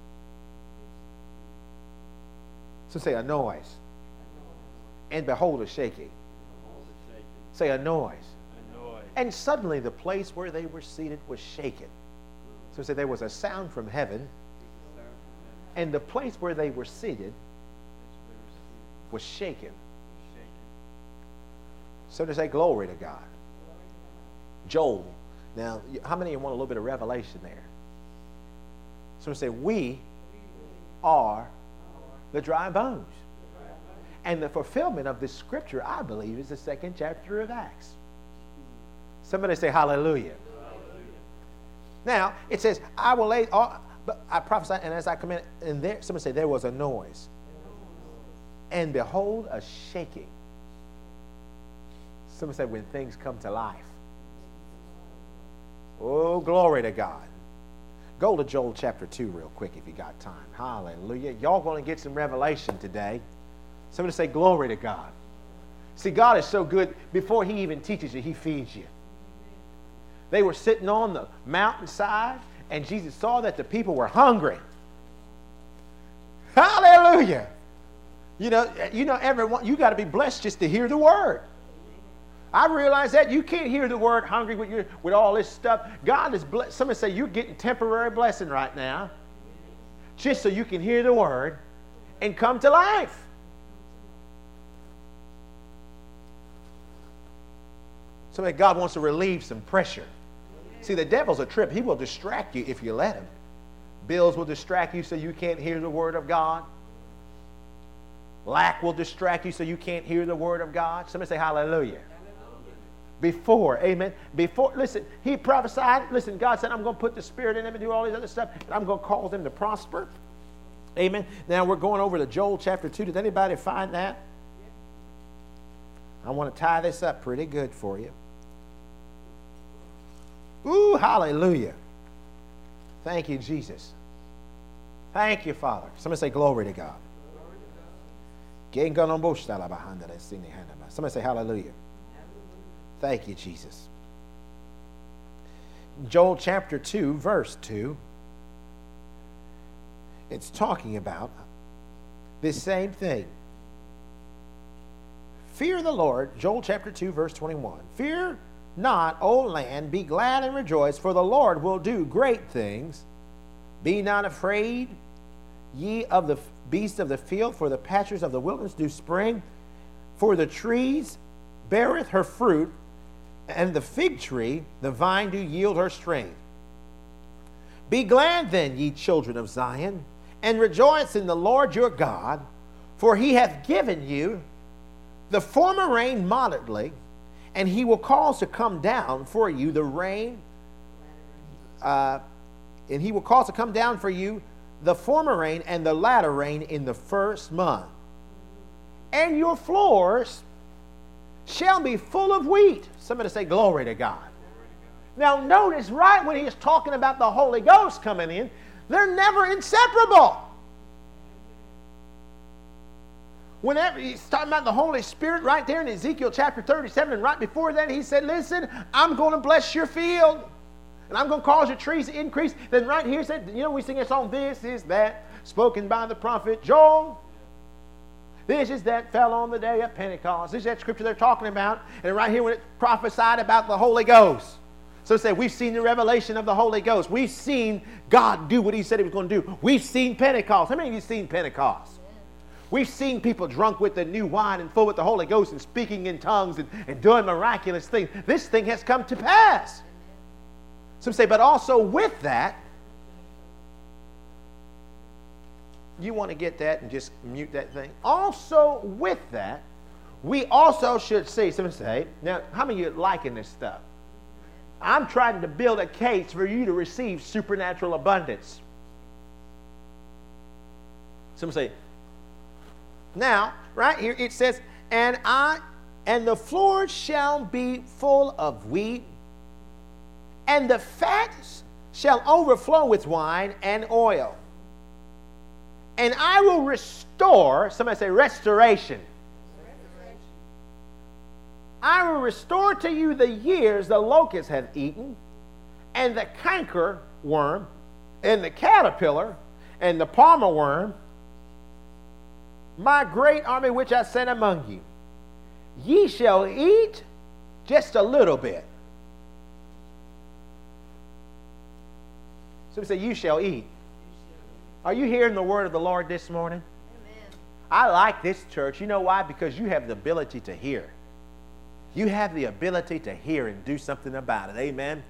So say a noise. And behold, a shaking. Say a noise. And suddenly the place where they were seated was shaken. So say there was a sound from heaven, and the place where they were seated was shaken. So to say glory to God. Joel. Now, how many of you want a little bit of revelation there? So we say, we are the dry bones. And the fulfillment of this scripture, I believe, is the second chapter of Acts. Somebody say hallelujah. Hallelujah. Now, it says, I will lay, all, but I prophesied, and as I commanded, and there, somebody say, there was a noise. And behold, a shaking. Somebody say, when things come to life. Oh, glory to God. Go to Joel chapter two real quick if you got time. Hallelujah. Y'all going to get some revelation today. Somebody say glory to God. See, God is so good. Before he even teaches you, he feeds you. They were sitting on the mountainside, and Jesus saw that the people were hungry. Hallelujah. You know, you know, everyone, you got to be blessed just to hear the word. I realize that you can't hear the word hungry with your with all this stuff. God is blessed. Somebody say you're getting temporary blessing right now, just so you can hear the word and come to life. Somebody, God wants to relieve some pressure. See, the devil's a trip. He will distract you if you let him. Bills will distract you so you can't hear the word of God. Lack will distract you so you can't hear the word of God. Somebody say hallelujah. Before, amen. Before, listen, he prophesied. Listen, God said, I'm going to put the Spirit in them and do all these other stuff. And I'm going to cause them to prosper. Amen. Now we're going over to Joel chapter two. Did anybody find that? I want to tie this up pretty good for you. Ooh, hallelujah. Thank you, Jesus. Thank you, Father. Somebody say glory to God. Somebody say hallelujah. Thank you, Jesus. Joel chapter two, verse two. It's talking about this same thing. Fear the Lord, Joel chapter two, verse twenty-one. Fear not, O land, be glad and rejoice, for the Lord will do great things. Be not afraid, ye of the beasts of the field, for the pastures of the wilderness do spring. For the trees beareth her fruit, and the fig tree, the vine do yield her strength. Be glad then, ye children of Zion, and rejoice in the Lord your God, for he hath given you the former rain moderately, and he will cause to come down for you the rain, uh, and he will cause to come down for you the former rain and the latter rain in the first month. And your floors shall be full of wheat. Somebody say, glory to God. Now notice, right when he's talking about the Holy Ghost coming in, they're never inseparable. Whenever he's talking about the Holy Spirit right there in Ezekiel chapter thirty-seven, and right before that he said, listen, I'm going to bless your field, and I'm going to cause your trees to increase. Then right here he said, you know, we sing a song, this is that, spoken by the prophet Joel. This is that fell on the day of Pentecost. This is that scripture they're talking about. And right here when it prophesied about the Holy Ghost. So say, we've seen the revelation of the Holy Ghost. We've seen God do what he said he was going to do. We've seen Pentecost. How many of you have seen Pentecost? We've seen people drunk with the new wine and full with the Holy Ghost and speaking in tongues and, and doing miraculous things. This thing has come to pass. Some say, but also with that, you want to get that and just mute that thing. Also with that, we also should see, some say, now how many of you are liking this stuff? I'm trying to build a case for you to receive supernatural abundance. Some say, now, right here it says, and I and the floor shall be full of wheat, and the fats shall overflow with wine and oil. And I will restore, somebody say restoration. I will restore to you the years the locust hath eaten, and the canker worm, and the caterpillar, and the palmer worm, my great army which I sent among you. Ye shall eat just a little bit. Somebody say, you shall eat. Are you hearing the word of the Lord this morning? Amen. I like this church. You know why? Because you have the ability to hear. You have the ability to hear and do something about it. Amen?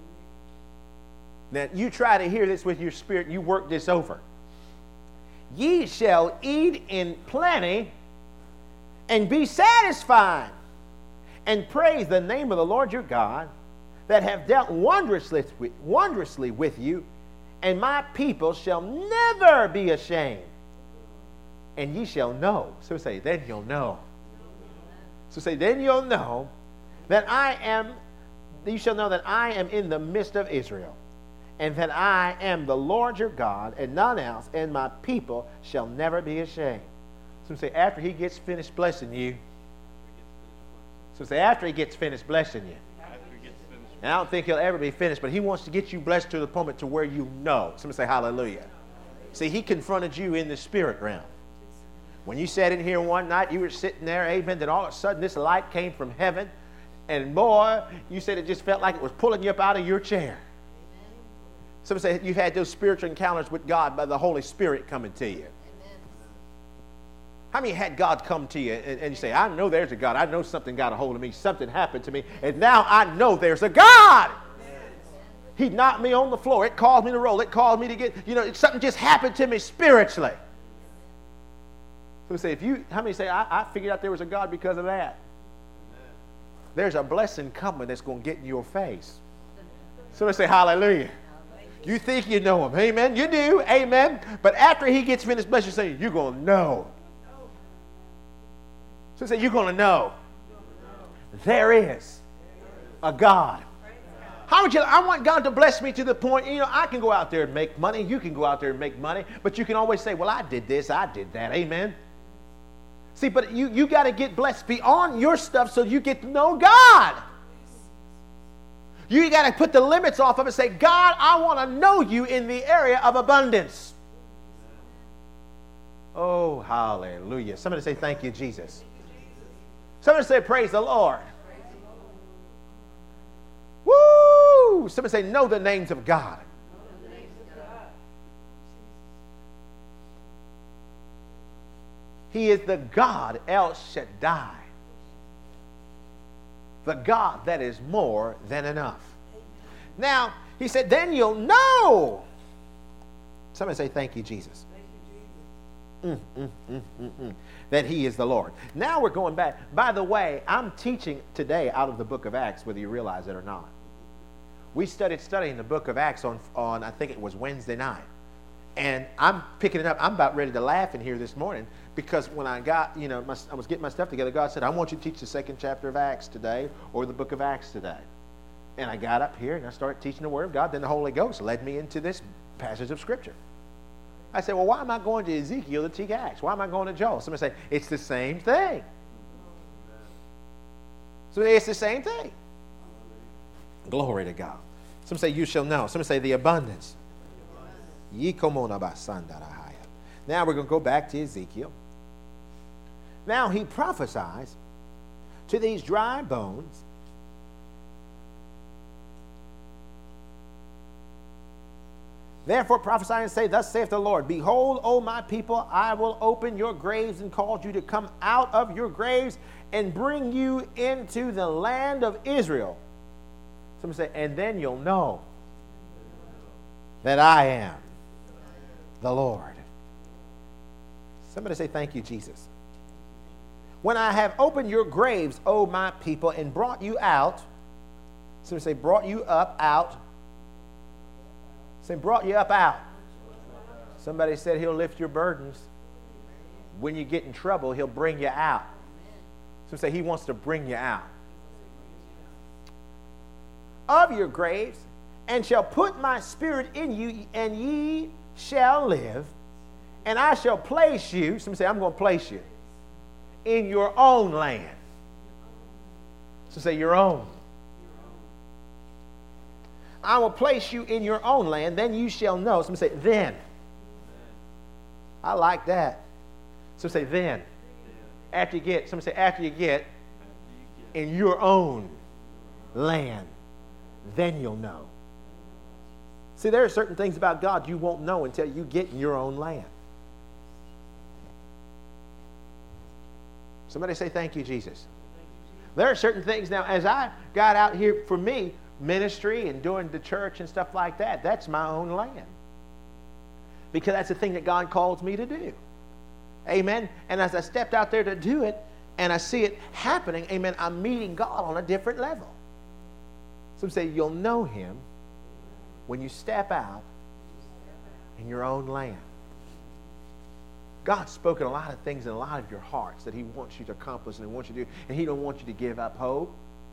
Now, you try to hear this with your spirit, and you work this over. Ye shall eat in plenty and be satisfied, and praise the name of the Lord your God, that have dealt wondrously, wondrously with you, and my people shall never be ashamed. And ye shall know. So say, then you'll know. So say, then you'll know that I am, you shall know that I am in the midst of Israel, and that I am the Lord your God, and none else, and my people shall never be ashamed. So say, after he gets finished blessing you, so say, after he gets finished blessing you, and I don't think he'll ever be finished, but he wants to get you blessed to the point to where you know. Somebody say hallelujah. See, he confronted you in the spirit realm. When you sat in here one night, you were sitting there, amen, then all of a sudden this light came from heaven, and boy, you said it just felt like it was pulling you up out of your chair. Somebody say you've had those spiritual encounters with God by the Holy Spirit coming to you. How many had God come to you and, and you say, I know there's a God. I know something got a hold of me. Something happened to me. And now I know there's a God. He knocked me on the floor. It caused me to roll. It caused me to get, you know, something just happened to me spiritually. So we say, if you, how many say, I, I figured out there was a God because of that? There's a blessing coming that's going to get in your face. Somebody say hallelujah. You think you know him. Amen. You do. Amen. But after he gets finished blessing, you say, you're going to know. So say, you're going to know. There is a God. How would you, I want God to bless me to the point, you know, I can go out there and make money. You can go out there and make money. But you can always say, well, I did this. I did that. Amen. See, but you, you got to get blessed beyond your stuff so you get to know God. You got to put the limits off of it and say, God, I want to know you in the area of abundance. Oh, hallelujah. Somebody say, thank you, Jesus. Somebody say, praise the Lord. Woo! Somebody say, know the names of God. He is the God El Shaddai. the God that is more than enough. Now, he said, then you'll know. Somebody say, thank you, Jesus. Mm, mm, mm, mm, mm, that he is the Lord. Now we're going back. By the way, I'm teaching today out of the book of Acts, whether you realize it or not. We studied studying the book of Acts on, on I think it was Wednesday night. And I'm picking it up. I'm about ready to laugh in here this morning because when I got, you know, my, I was getting my stuff together, God said, I want you to teach the second chapter of Acts today or the book of Acts today. And I got up here and I started teaching the Word of God. Then the Holy Ghost led me into this passage of Scripture. I said, well, why am I going to Ezekiel to teach Acts? Why am I going to Joel? Somebody say, it's the same thing. So it's the same thing. Glory to God. Some say, you shall know. Some say, the abundance. Now we're going to go back to Ezekiel. Now he prophesies to these dry bones. Therefore prophesy and say, thus saith the Lord, behold, O my people, I will open your graves and cause you to come out of your graves and bring you into the land of Israel. Somebody say, and then you'll know that I am the Lord. Somebody say, thank you, Jesus. When I have opened your graves, O my people, and brought you out. Somebody say, brought you up, out. Say, brought you up, out. Somebody said he'll lift your burdens. When you get in trouble, he'll bring you out. Somebody say he wants to bring you out of your graves, and shall put my spirit in you, and ye shall live, and I shall place you. Somebody say, I'm going to place you in your own land. So say, your own. I will place you in your own land, then you shall know. Somebody say, then. I like that. So say, then. After you get, somebody say, after you get in your own land, then you'll know. See, there are certain things about God you won't know until you get in your own land. Somebody say, thank you, Jesus. There are certain things now, as I got out here, for me, ministry and doing the church and stuff like that, that's my own land. Because that's the thing that God calls me to do. Amen. And as I stepped out there to do it, and I see it happening, amen, I'm meeting God on a different level. Some say you'll know him when you step out in your own land. God's spoken a lot of things in a lot of your hearts that he wants you to accomplish and he wants you to do, and he don't want you to give up hope.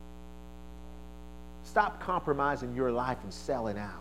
Stop compromising your life and selling out.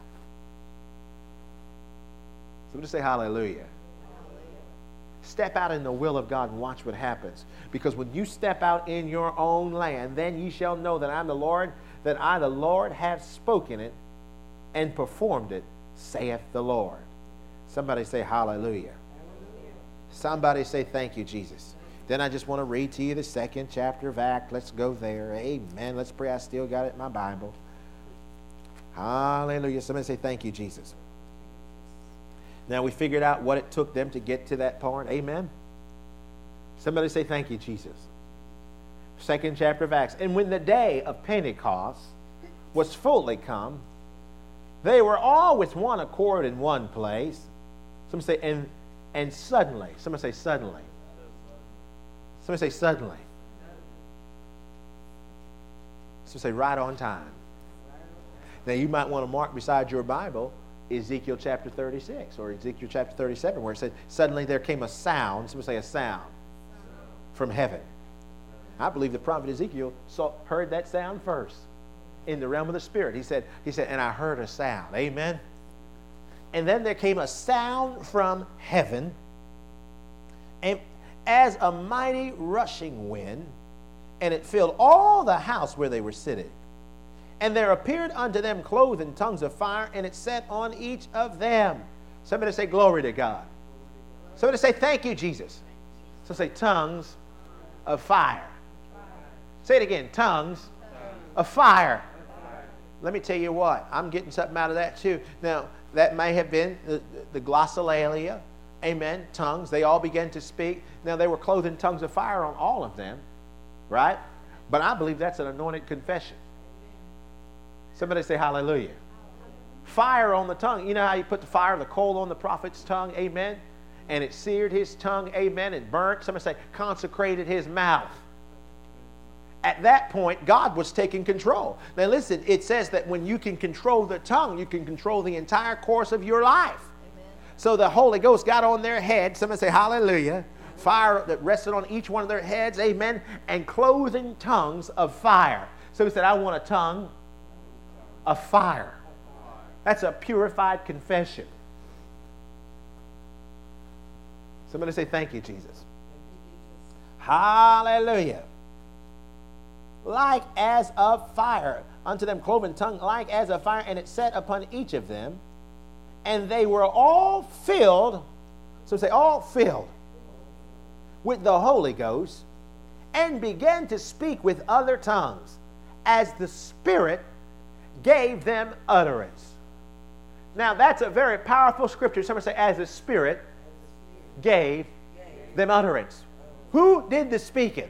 So just say hallelujah. Hallelujah. Step out in the will of God and watch what happens. Because when you step out in your own land, then ye shall know that I'm the Lord, that I, the Lord, have spoken it and performed it, saith the Lord. Somebody say hallelujah. Hallelujah. Somebody say thank you, Jesus. Then I just want to read to you the second chapter of Acts. Let's go there. Amen. Let's pray. I still got it in my Bible. Hallelujah. Somebody say thank you, Jesus. Now we figured out what it took them to get to that point. Amen. Somebody say thank you, Jesus. Second chapter of Acts. And when the day of Pentecost was fully come, they were all with one accord in one place. Somebody say, and, and suddenly. Somebody say suddenly. Somebody say suddenly. Somebody say right on time. Now you might want to mark beside your Bible Ezekiel chapter thirty-six or Ezekiel chapter thirty-seven where it said, suddenly there came a sound. Somebody say a sound from heaven. I believe the prophet Ezekiel saw, heard that sound first in the realm of the Spirit. He said, he said, and I heard a sound. Amen. And then there came a sound from heaven, and as a mighty rushing wind, and it filled all the house where they were sitting. And there appeared unto them clothed in tongues of fire, and it sat on each of them. Somebody say glory to God. Somebody say thank you, Jesus. So say tongues of fire. Say it again, tongues of fire. Let me tell you what, I'm getting something out of that too. Now, that may have been the, the glossolalia, amen, tongues. They all began to speak. Now, they were clothed in tongues of fire on all of them, right? But I believe that's an anointed confession. Somebody say hallelujah. Fire on the tongue. You know how you put the fire, the coal on the prophet's tongue? Amen. And it seared his tongue. Amen. It burnt. Somebody say consecrated his mouth. At that point, God was taking control. Now listen, it says that when you can control the tongue, you can control the entire course of your life. Amen. So the Holy Ghost got on their head. Somebody say hallelujah. Fire that rested on each one of their heads. Amen. And clothing tongues of fire. So he said, I want a tongue of fire. That's a purified confession. Somebody say thank you, Jesus. Hallelujah. Like as of fire, unto them cloven tongue, like as of fire, and it set upon each of them, and they were all filled, so say all filled, with the Holy Ghost, and began to speak with other tongues, as the Spirit gave them utterance. Now that's a very powerful scripture. Somebody say, as the Spirit gave them utterance. Who did the speaking?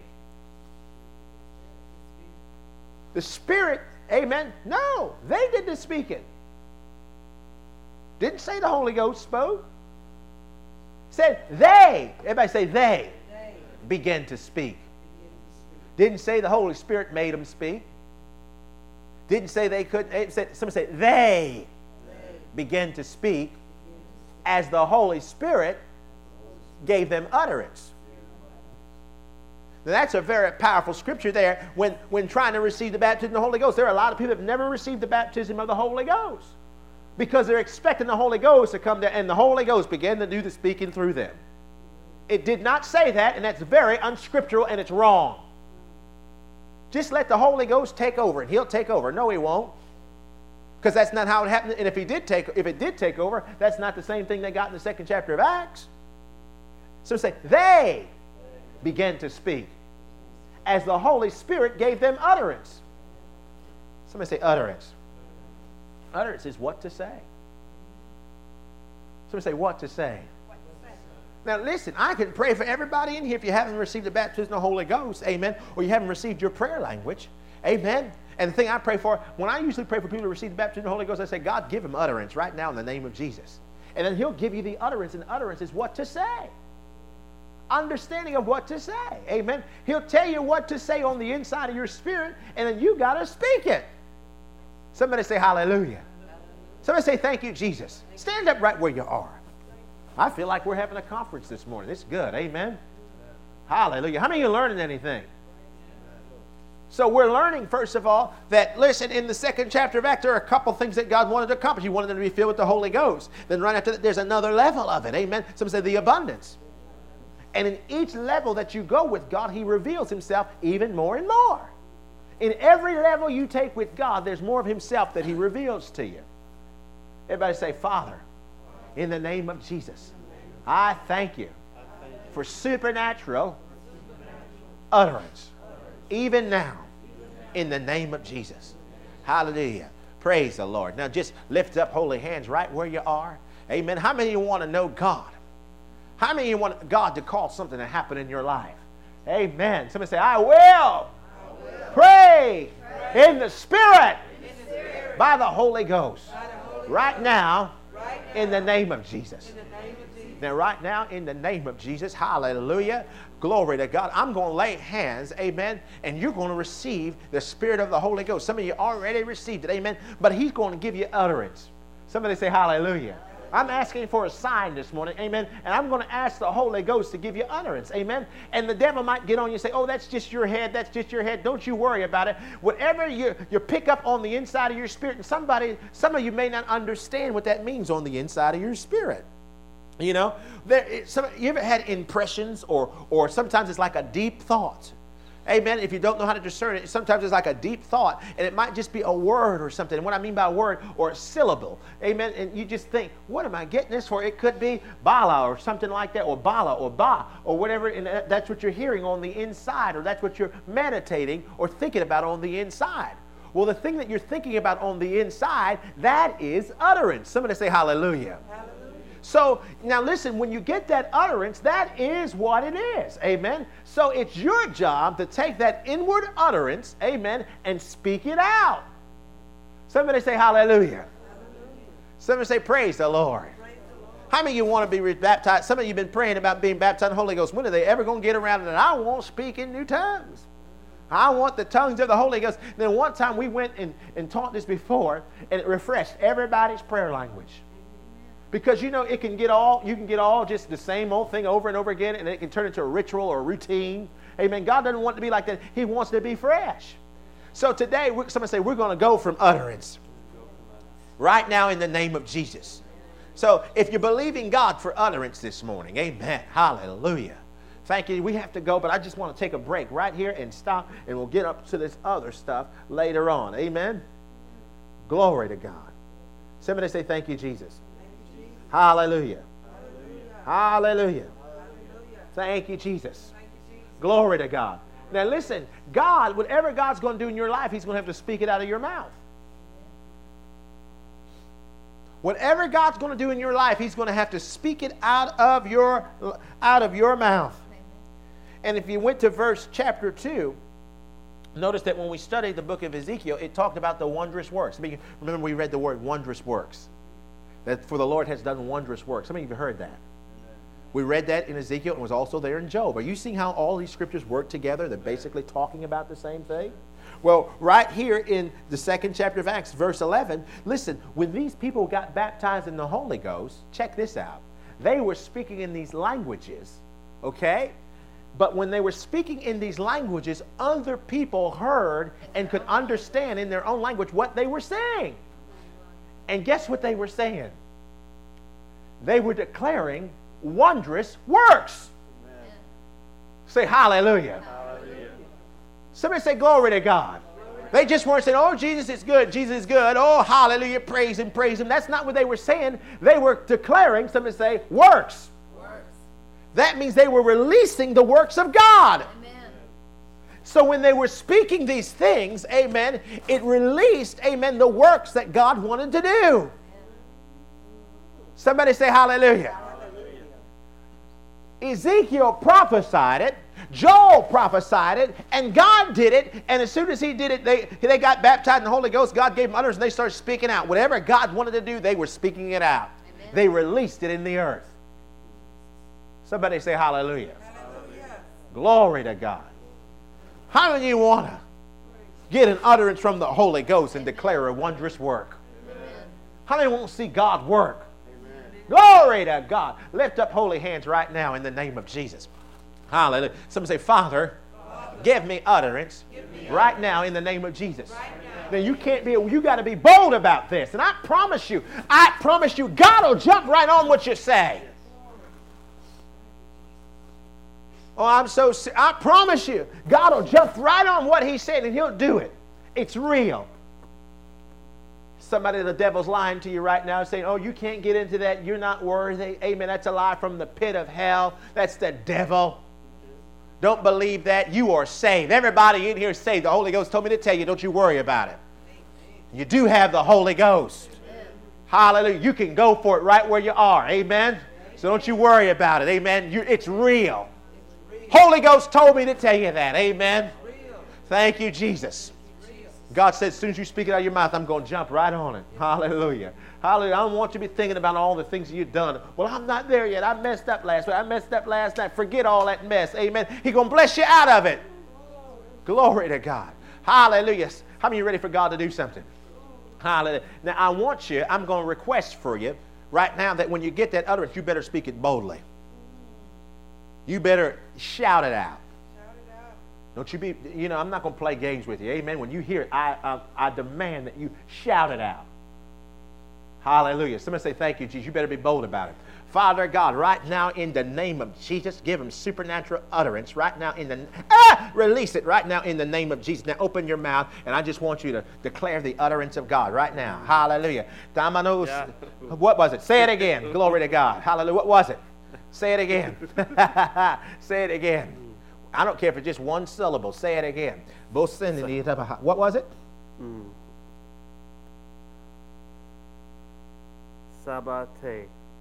The Spirit, amen? No, they did the speaking. Didn't say the Holy Ghost spoke. Said they, everybody say they, they. began to speak. Didn't say the Holy Spirit made them speak. Didn't say they couldn't. Somebody say they, they began to speak as the Holy Spirit gave them utterance. Now, that's a very powerful scripture there when, when trying to receive the baptism of the Holy Ghost. There are a lot of people that have never received the baptism of the Holy Ghost because they're expecting the Holy Ghost to come down, and the Holy Ghost began to do the speaking through them. It did not say that, and that's very unscriptural, and it's wrong. Just let the Holy Ghost take over, and he'll take over. No, he won't, because that's not how it happened. And if he did take, if it did take over, that's not the same thing they got in the second chapter of Acts. So say they began to speak as the Holy Spirit gave them utterance. Somebody say utterance. Utterance is what to say. Somebody say what to say. Now listen, I can pray for everybody in here if you haven't received the baptism of the Holy Ghost, amen, or you haven't received your prayer language, amen. And the thing I pray for, when I usually pray for people to receive the baptism of the Holy Ghost, I say, God, give them utterance right now in the name of Jesus. And then he'll give you the utterance, and utterance is what to say. Understanding of what to say, amen. He'll tell you what to say on the inside of your spirit, and then you got to speak it. Somebody say hallelujah. Somebody say thank you, Jesus. Stand up right where you are. I feel like we're having a conference this morning. It's good, amen. Hallelujah. How many of you are learning anything? So we're learning, first of all, that, listen, in the second chapter of Acts, there are a couple things that God wanted to accomplish. He wanted them to be filled with the Holy Ghost. Then right after that, there's another level of it, amen. Some say the abundance. And in each level that you go with God, he reveals himself even more and more. In every level you take with God, there's more of himself that he reveals to you. Everybody say, Father, in the name of Jesus, I thank you for supernatural utterance, even now, in the name of Jesus. Hallelujah. Praise the Lord. Now just lift up holy hands right where you are. Amen. How many of you want to know God? How many of you want God to cause something to happen in your life? Amen. Somebody say, I will, I will. Pray, pray in the Spirit, in the Spirit by the Holy Ghost. The Holy right, Ghost. Now, right now, in the name of Jesus. In the name of Jesus. Now, right now, in the name of Jesus, hallelujah, glory to God. I'm going to lay hands, amen, and you're going to receive the Spirit of the Holy Ghost. Some of you already received it, amen, but he's going to give you utterance. Somebody say hallelujah. I'm asking for a sign this morning, amen, and I'm going to ask the Holy Ghost to give you utterance, amen, and the devil might get on you and say, oh, that's just your head, that's just your head, don't you worry about it. Whatever you, you pick up on the inside of your spirit, and somebody, some of you may not understand what that means on the inside of your spirit. You know, there, some, you ever had impressions, or, or sometimes it's like a deep thought? Amen. If you don't know how to discern it, sometimes it's like a deep thought, and it might just be a word or something. And what I mean by a word, or a syllable. Amen. And you just think, what am I getting this for? It could be bala or something like that, or bala or ba or whatever. And that's what you're hearing on the inside, or that's what you're meditating or thinking about on the inside. Well, the thing that you're thinking about on the inside, that is utterance. Somebody say hallelujah. Hallelujah. So now listen, when you get that utterance, that is what it is. Amen. So it's your job to take that inward utterance, amen, and speak it out. Somebody say hallelujah. Hallelujah. Somebody say praise the Lord. Praise the Lord. How many of you want to be baptized? Some of you have been praying about being baptized in the Holy Ghost. When are they ever going to get around to that? I won't speak in new tongues. I want the tongues of the Holy Ghost. Then one time we went and, and taught this before, and it refreshed everybody's prayer language. Because, you know, it can get all, you can get all just the same old thing over and over again, and it can turn into a ritual or a routine. Amen. God doesn't want it to be like that. He wants it to be fresh. So today, somebody say, we're going to go from utterance. Right now in the name of Jesus. So if you're believing God for utterance this morning, amen. Hallelujah. Thank you. We have to go, but I just want to take a break right here and stop, and we'll get up to this other stuff later on. Amen. Glory to God. Somebody say, thank you, Jesus. Hallelujah. Hallelujah. Hallelujah. Thank you, Jesus. Thank you, Jesus. Glory to God. Now listen, God, whatever God's going to do in your life, He's going to have to speak it out of your mouth. Whatever God's going to do in your life, He's going to have to speak it out of your, out of your mouth. And if you went to verse chapter two, notice that when we studied the book of Ezekiel, it talked about the wondrous works. I mean, remember we read the word wondrous works. That for the Lord has done wondrous works. How many of you have heard that? We read that in Ezekiel and was also there in Job. Are you seeing how all these scriptures work together? They're basically talking about the same thing. Well, right here in the second chapter of Acts, verse eleven, listen, when these people got baptized in the Holy Ghost, check this out. They were speaking in these languages, okay? But when they were speaking in these languages, other people heard and could understand in their own language what they were saying. And guess what they were saying? They were declaring wondrous works. Amen. Say hallelujah. Hallelujah. Somebody say glory to God. Glory. They just weren't saying, oh, Jesus is good, Jesus is good. Oh, hallelujah, praise Him, praise Him. That's not what they were saying. They were declaring, somebody say, works. Works. That means they were releasing the works of God. Amen. So when they were speaking these things, amen, it released, amen, the works that God wanted to do. Somebody say hallelujah. Hallelujah. Ezekiel prophesied it, Joel prophesied it, and God did it. And as soon as He did it, they, they got baptized in the Holy Ghost. God gave them utterance, and they started speaking out. Whatever God wanted to do, they were speaking it out. Amen. They released it in the earth. Somebody say hallelujah. Hallelujah. Glory to God. How many of you want to get an utterance from the Holy Ghost and declare a wondrous work? Amen. How many want to see God work? Amen. Glory to God. Lift up holy hands right now in the name of Jesus. Hallelujah. Somebody say, Father, Father give me utterance give me right utterance. Now in the name of Jesus. Right now. Now you can't be, you got to be bold about this. And I promise you, I promise you, God will jump right on what you say. Oh, I'm so sick. I promise you, God will jump right on what He said and He'll do it. It's real. Somebody, the devil's lying to you right now saying, oh, you can't get into that. You're not worthy. Amen. That's a lie from the pit of hell. That's the devil. Don't believe that. You are saved. Everybody in here is saved. The Holy Ghost told me to tell you, don't you worry about it. You do have the Holy Ghost. Amen. Hallelujah. You can go for it right where you are. Amen. So don't you worry about it. Amen. You, it's real. Holy Ghost told me to tell you that. Amen. Thank you, Jesus. God said, as soon as you speak it out of your mouth, I'm going to jump right on it. Hallelujah. Hallelujah. I don't want you to be thinking about all the things you've done. Well, I'm not there yet. I messed up last week. I messed up last night. Forget all that mess. Amen. He's going to bless you out of it. Glory to God. Hallelujah. How many of you ready for God to do something? Hallelujah. Now, I want you, I'm going to request for you right now that when you get that utterance, you better speak it boldly. You better shout it out. Shout it out. Don't you be, you know, I'm not going to play games with you. Amen. When you hear it, I, I, I demand that you shout it out. Hallelujah. Somebody say, thank you, Jesus. You better be bold about it. Father God, right now in the name of Jesus, give him supernatural utterance. Right now in the, ah, release it right now in the name of Jesus. Now open your mouth, and I just want you to declare the utterance of God right now. Hallelujah. Damanos, yeah. What was it? Say it again. Glory to God. Hallelujah. What was it? Say it again. Say it again. I don't care if it's just one syllable. Say it again. What was it? Mm. Sabate.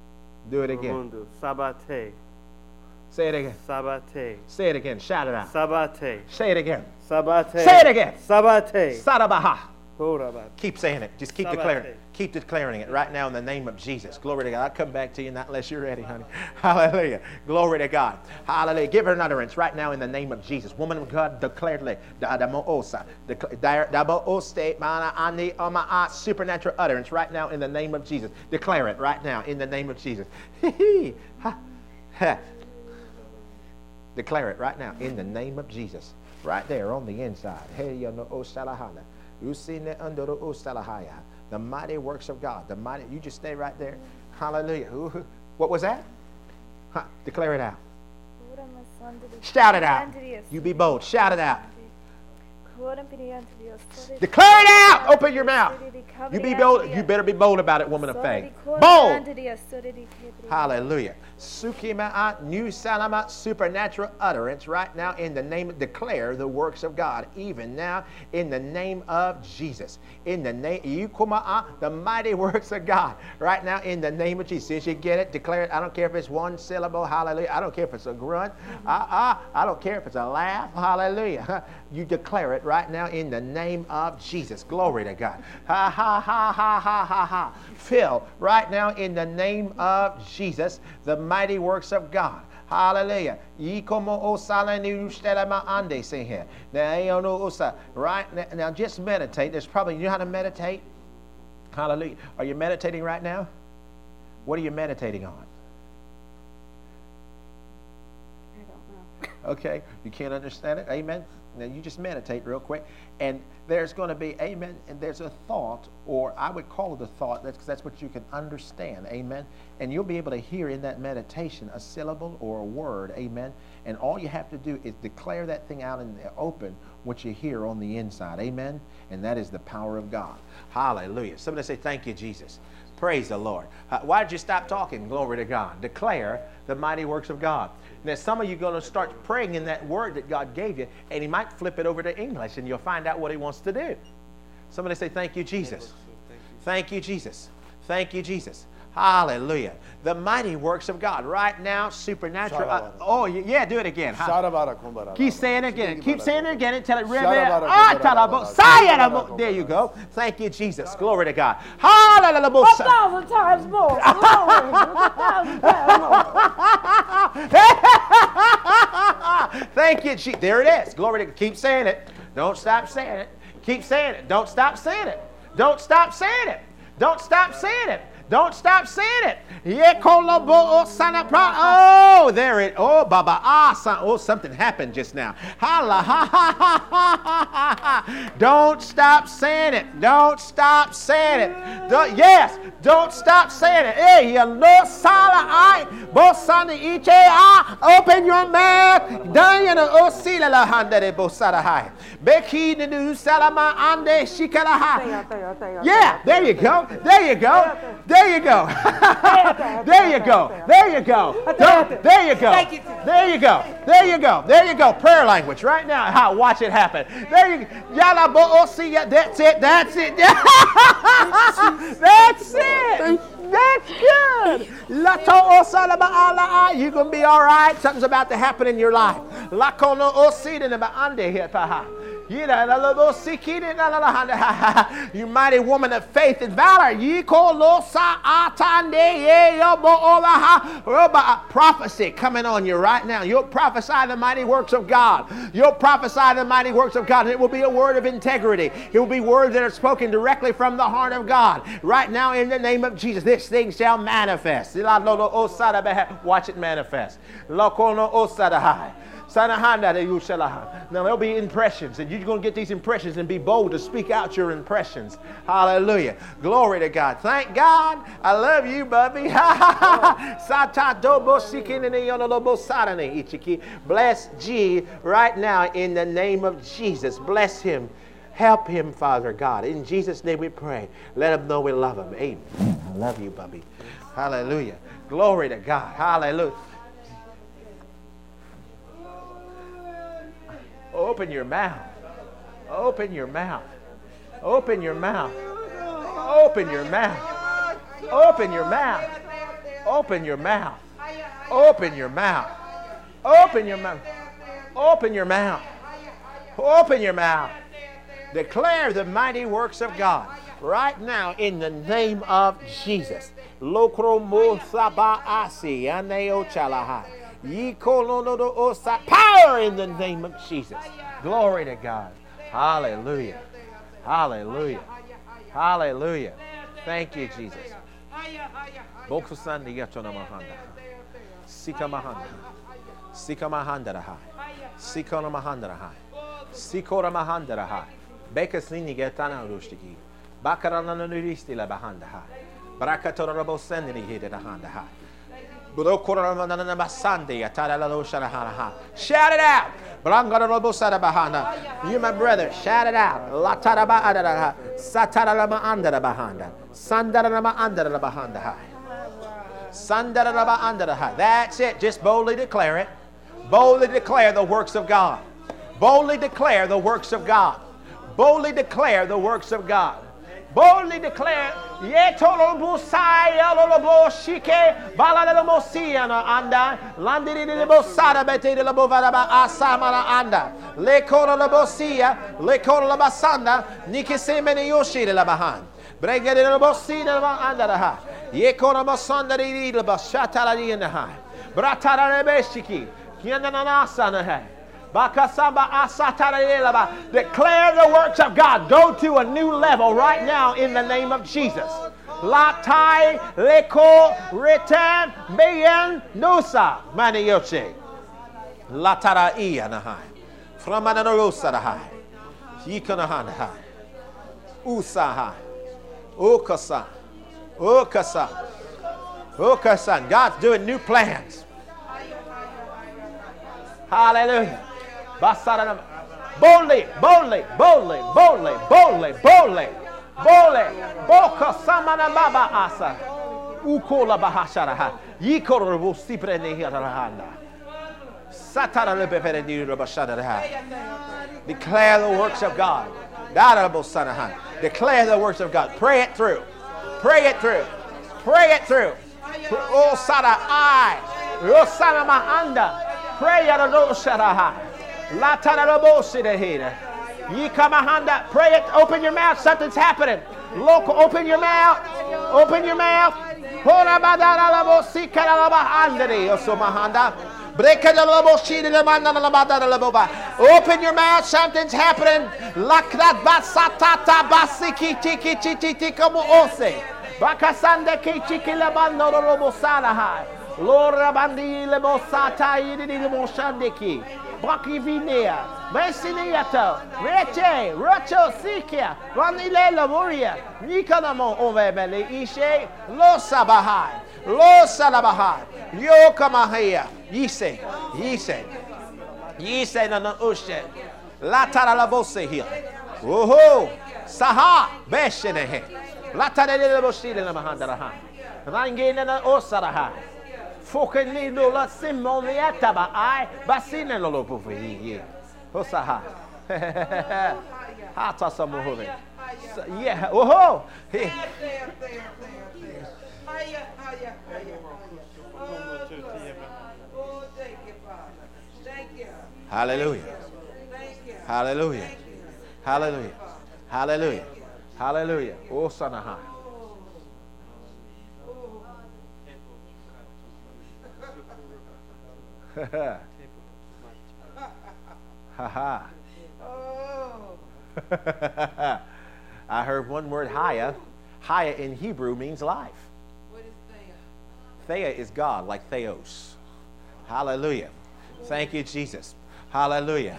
Do it again. Rumundu. Sabate. Say it again. Sabate. Say it again. Shout it out. Sabate. Say it again. Sabate. Say it again. Sabate. Sarabaha. Horabat. Keep saying it. Just keep Sabate. declaring it. Keep declaring it right now in the name of Jesus. Glory to God. I'll come back to you not unless you're ready, honey. Hallelujah. Glory to God. Hallelujah. Give her an utterance right now in the name of Jesus. Woman of God, declaredly. Supernatural utterance right now in the name of Jesus. Declare it right now in the name of Jesus. Declare it right now in the name of Jesus. Right there on the inside. The mighty works of God. The mighty. You just stay right there. Hallelujah. What was that? Huh. Declare it out. Shout it out. You be bold. Shout it out. Declare it out. Open your mouth. You be bold. You better be bold about it, woman of faith. Bold. Hallelujah. Sukima new salama supernatural utterance right now in the name. Declare the works of God even now in the name of Jesus. In the name Yukuma the mighty works of God right now in the name of Jesus. Since you get it, declare it. I don't care if it's one syllable. Hallelujah. I don't care if it's a grunt. Uh, uh, I don't care if it's a laugh. Hallelujah. You declare it right now in the name of Jesus. Glory to God. Ha ha ha ha ha ha ha. Fill right now in the name of Jesus the mighty works of God. Hallelujah. Right now, just meditate. There's probably, you know how to meditate? Hallelujah. Are you meditating right now? What are you meditating on? I don't know. Okay. You can't understand it? Amen. Now you just meditate real quick, and there's going to be, amen, and there's a thought, or I would call it a thought, that's because that's what you can understand, amen, and you'll be able to hear in that meditation a syllable or a word, amen, and all you have to do is declare that thing out in the open, what you hear on the inside, amen, and that is the power of God. Hallelujah. Somebody say, thank you, Jesus. Praise the Lord. Uh, why did you stop talking? Glory to God. Declare the mighty works of God. Now, some of you are going to start praying in that word that God gave you, and He might flip it over to English, and you'll find out what He wants to do. Somebody say, thank you, Jesus. Thank you, Jesus. Thank you, Jesus. Hallelujah. The mighty works of God. Right now, supernatural. Uh, oh, yeah, do it again. Huh? Keep saying it again. Keep saying it again and tell it. Ah, there you go. Thank you, Jesus. Glory to God. Hallelujah. A thousand times more. Glory. A thousand times more. Thank you, Jesus. There it is. Glory to God. Keep saying it. Don't stop saying it. Keep saying it. Don't stop saying it. Don't stop saying it. Don't stop saying it. Don't stop saying it. Oh, there it. Oh, Baba. Ah, oh, something happened just now. Don't stop saying it. Don't stop saying it. Don't, yes, don't stop saying it. Hey, open your mouth. Yeah, there you go. There you go. There you go. There you go. There you go. Don't, there you go. There you go. There you go. There you go. Prayer language right now. How? Watch it happen. There you go. That's it. That's it. That's it. That's good. You're going to be all right. Something's about to happen in your life. You mighty woman of faith and valor. Prophecy coming on you right now. You'll prophesy the mighty works of God. You'll prophesy the mighty works of God. And it will be a word of integrity. It will be words that are spoken directly from the heart of God. Right now in the name of Jesus, this thing shall manifest. Watch it manifest. Now there'll be impressions, and you're going to get these impressions and be bold to speak out your impressions. Hallelujah. Glory to God. Thank God. I love you, Bubby. Bless G right now in the name of Jesus. Bless him. Help him, Father God. In Jesus' name we pray. Let him know we love him. Amen. I love you, Bubby. Hallelujah. Glory to God. Hallelujah. Open your mouth. Open your mouth. Open your mouth. Open your mouth. Open your mouth. Open your mouth. Open your mouth. Open your mouth. Open your mouth. Open your mouth. Declare the mighty works of God right now in the name of Jesus. Power in the name of Jesus. Glory to God. Hallelujah. Hallelujah. Hallelujah. Thank you, Jesus. Sika mahanda. Sika mahanda rahai. Sikona mahanda rahai. Sikora mahanda rahai. Bekasini getana rushtiki. Bakarana nuristi la bahanda hai. Brakatora rabo sendini hida handa hai. Brokora manana basandi atara la loshara ha. Shout it out. Brangara rabo sada bahanda. You my brother, shout it out. La taraba adara. Satara lama andara bahanda. Sandara lama andara bahanda hai. That's it. Just boldly declare it. Boldly declare the works of God. Boldly declare the works of God. Boldly declare the works of God. Boldly declare. Yekora masanda di la bashatala di na. Bratara rebeshiki. Kianana sana. Bakasamba asatara laba. Declare the works of God. Go to a new level right now in the name of Jesus. Latai leko retan bayan nosa maniyoche. Latara iyanahai. Framanarosarahai. Yikanahai. Usahai. Ukasa. Ukasa. Ukasan. God's doing new plans. Hallelujah. Boldly, boldly, boldly, boldly, boldly, boldly, boldly. Boka samana baba asa. Ukola bahasharaha. Yikoro vosipre nehirahanda. Satara lebeperedi rabasharaha. Declare the works of God. Darabosanahan. Declare the works of God. Pray it through. Pray it through. Pray it through. Oh, Sada, I. Oh, Sada, Mahanda. Pray it through. La Tarabosida. Yikamahanda. Pray it. Open your mouth. Something's happening. Local. Open your mouth. Open your mouth. Open your mouth. Something's happening. Bakasanda kichiki la bando robo salahai. Lora bandi le mosata yidi le moshandiki. Baki vinea. Mesiniato. Reche. Rocho sikia. Vanile la moria. Nikanamo ovebele ishe. Lo sabahai. Lo salabahai. Yokamahia. Yise. Yise. Yise na na ushe. La taralabose here. Woohoo. Saha. Beshenehe. La tarele boshile na mahandaraha. Rangene na osaraha. Fokenilo la simoniataba ai basine lo povi. Osaha. Hata samuhove. Yeah. Oh. Hallelujah. Hallelujah. Hallelujah. Hallelujah. Hallelujah. Oh, Sanaha. Ha ha. I heard one word, Haya. Haya in Hebrew means life. What is Thea? Thea is God, like Theos. Hallelujah. Thank you, Jesus. Hallelujah.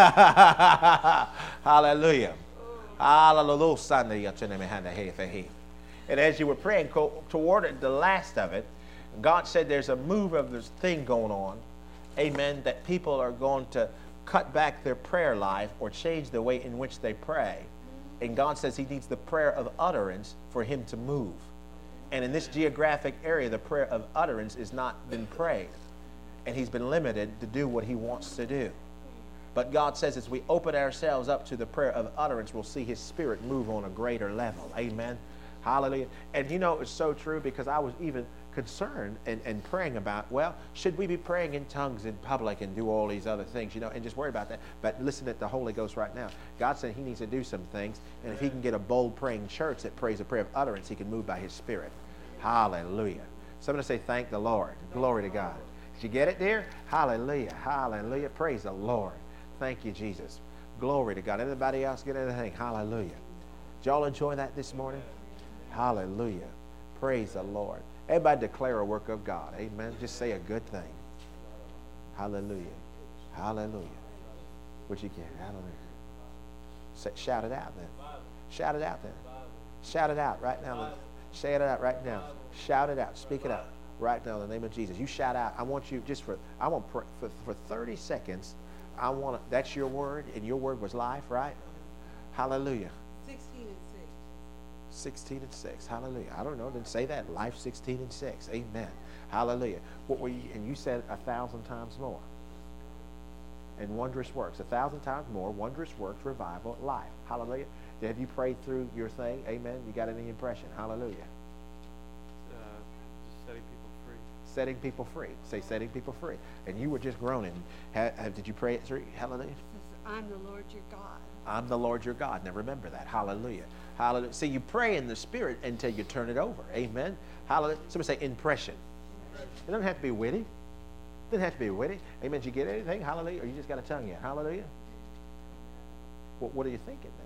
Hallelujah. And as you were praying toward the last of it, God said there's a move of this thing going on, amen, that people are going to cut back their prayer life or change the way in which they pray. And God says he needs the prayer of utterance for him to move. And in this geographic area, the prayer of utterance has not been prayed. And he's been limited to do what he wants to do. But God says as we open ourselves up to the prayer of utterance, we'll see his spirit move on a greater level. Amen. Hallelujah. And you know, it's so true because I was even concerned and, and praying about, well, should we be praying in tongues in public and do all these other things, you know, and just worry about that. But listen to the Holy Ghost right now. God said he needs to do some things. And if he can get a bold praying church that prays a prayer of utterance, he can move by his Spirit. Hallelujah. Somebody say, thank the Lord. Glory to God. Did you get it, dear? Hallelujah. Hallelujah. Praise the Lord. Thank you, Jesus. Glory to God. Anybody else get anything? Hallelujah. Did y'all enjoy that this morning? Hallelujah. Praise the Lord. Everybody declare a work of God. Amen. Just say a good thing. Hallelujah. Hallelujah. What you get? Hallelujah. Say, shout it out then. Shout it out then. Shout it out right now. Say it out right now. Shout it out. Speak it out right now in the name of Jesus. You shout out. I want you just for, I want for, for, for thirty seconds. I want to, that's your word, and your word was life, right? Hallelujah. sixteen and six. sixteen and six. Hallelujah. I don't know. Didn't say that. Life sixteen and six. Amen. Hallelujah. What were you, and you said a thousand times more. And wondrous works. A thousand times more. Wondrous works. Revival. Life. Hallelujah. Have you prayed through your thing? Amen. You got any impression? Hallelujah. Uh, just setting people free. Setting people free. Say setting people free. And you were just groaning. Ha, ha, did you pray it through? Hallelujah. I'm the Lord your God. I'm the Lord your God. Now remember that. Hallelujah. Hallelujah. See, you pray in the Spirit until you turn it over. Amen. Hallelujah. Somebody say impression. It doesn't have to be witty. It doesn't have to be witty. Amen. Did you get anything? Hallelujah. Or you just got a tongue yet? Hallelujah. What, what are you thinking then?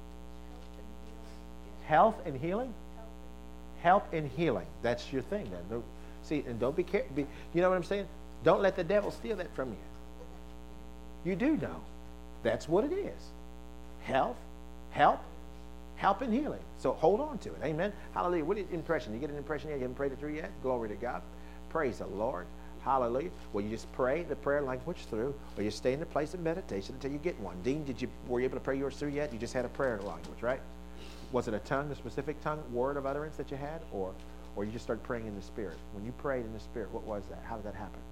Health and healing? Help and healing. That's your thing then. Don't, see, and don't be careful. Be, you know what I'm saying? Don't let the devil steal that from you. You do know. That's what it is. Health, help, help and healing. So hold on to it. Amen. Hallelujah. What is impression? You get an impression yet? You haven't prayed it through yet? Glory to God. Praise the Lord. Hallelujah. Well, you just pray the prayer language through, or you stay in the place of meditation until you get one. Dean, did you were you able to pray yours through yet? You just had a prayer language, right? Was it a tongue, a specific tongue, word of utterance that you had, or, or you just started praying in the Spirit? When you prayed in the Spirit, what was that? How did that happen?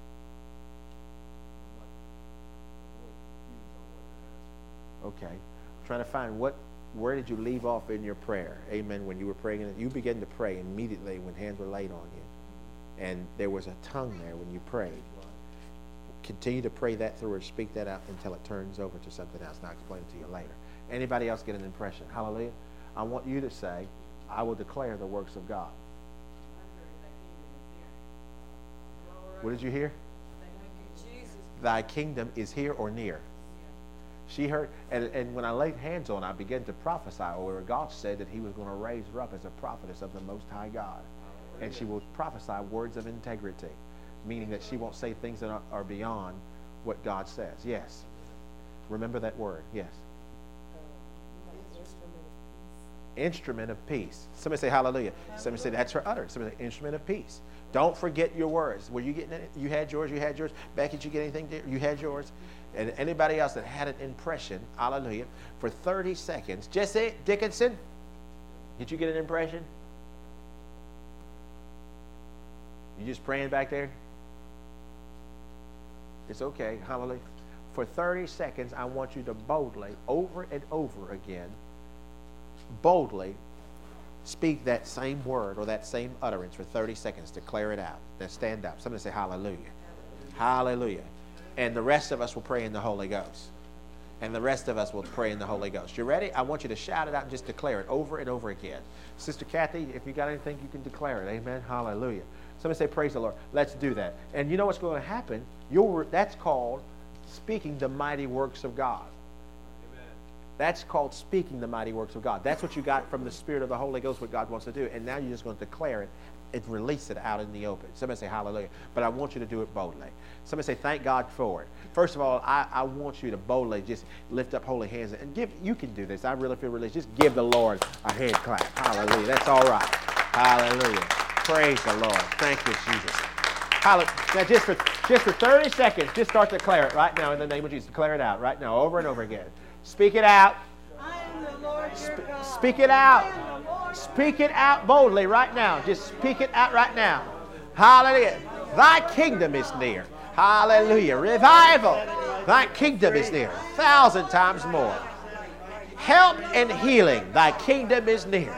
Okay. I'm trying to find what, where did you leave off in your prayer? Amen. When you were praying, you began to pray immediately when hands were laid on you. And there was a tongue there when you prayed. Continue to pray that through or speak that out until it turns over to something else. And I'll explain it to you later. Anybody else get an impression? Hallelujah. I want you to say, I will declare the works of God. What did you hear? Thy kingdom is here or near. She heard, and, and when I laid hands on her, I began to prophesy over her. God said that he was going to raise her up as a prophetess of the Most High God. And she will prophesy words of integrity, meaning that she won't say things that are, are beyond what God says. Yes. Remember that word. Yes. Instrument of peace. Somebody say hallelujah. Somebody say that's her utterance. Somebody say instrument of peace. Don't forget your words. Were you getting it? You had yours. You had yours. Becky, did you get anything? Dear? You had yours. And anybody else that had an impression, hallelujah, for thirty seconds. Jesse Dickinson, did you get an impression? You just praying back there? It's okay. Hallelujah. For thirty seconds, I want you to boldly, over and over again, boldly speak that same word or that same utterance for thirty seconds. Declare it out. Then stand up. Somebody say hallelujah. Hallelujah. And the rest of us will pray in the Holy Ghost. And the rest of us will pray in the Holy Ghost. You ready? I want you to shout it out and just declare it over and over again. Sister Kathy, if you got anything, you can declare it. Amen. Hallelujah. Somebody say praise the Lord. Let's do that. And you know what's going to happen? You'll, that's called speaking the mighty works of God. That's called speaking the mighty works of God. That's what you got from the Spirit of the Holy Ghost, what God wants to do. And now you're just going to declare it and release it out in the open. Somebody say hallelujah. But I want you to do it boldly. Somebody say thank God for it. First of all, I, I want you to boldly just lift up holy hands. And give. You can do this. I really feel released. Just give the Lord a hand clap. Hallelujah. That's all right. Hallelujah. Praise the Lord. Thank you, Jesus. Hallelujah. Now just for, just for thirty seconds, just start to declare it right now in the name of Jesus. Declare it out right now over and over again. Speak it out. I am the Lord your Sp- God. speak it out. Speak it out boldly right now. Just speak it out right now. Hallelujah. Thy kingdom is near. Hallelujah. Revival. Thy kingdom is near. A thousand times more. Help and healing. Thy kingdom is near.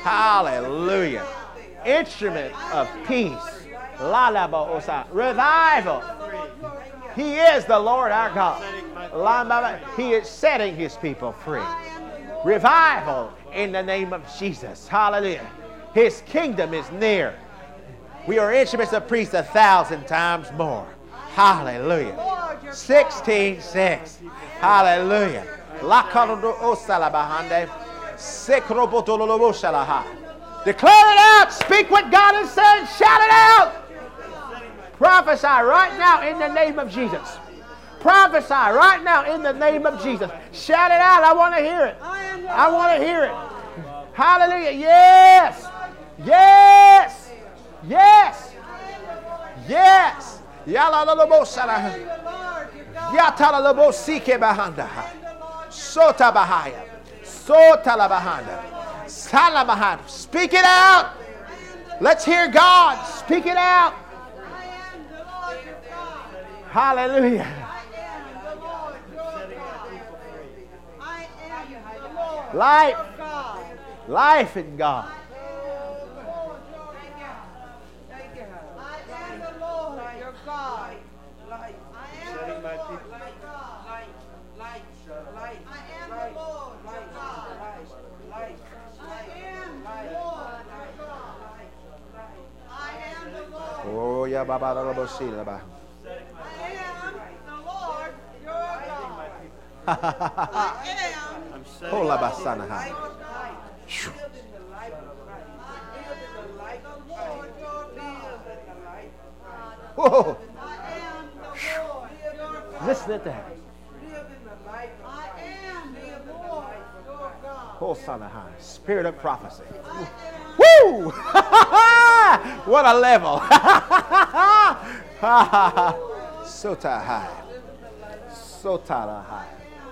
Hallelujah. Instrument of peace. La la ba osa. Revival. He is the Lord our God. La ba ba. He is setting his people free. Revival in the name of Jesus. Hallelujah. His kingdom is near. We are instruments of peace a thousand times more. Hallelujah. sixteen six. Hallelujah. La kanodo osala bahande. Sekrobotololobo shalaha. Declare it out. Speak what God has said. Shout it out. Prophesy right now in the name of Jesus. Prophesy right now in the name of Jesus. Shout it out. I want to hear it. I want to hear it. Hallelujah. Yes. Yes. Yes. Yes. Yalalabo shalaha. Yatalabo sike bahanda. Sota bahaya. Sota la bahanda. Salabahad. Speak it out. Let's hear God. Speak it out. Hallelujah. Life. Life in God. Oh, yeah, Baba, Baba, Baba. I am the Lord your God. I am. Oh, la basana. Whoa. Listen to that. I am the Lord your God. Oh, son of high. Spirit of prophecy. Woo! What a level. Sota high. Sota high.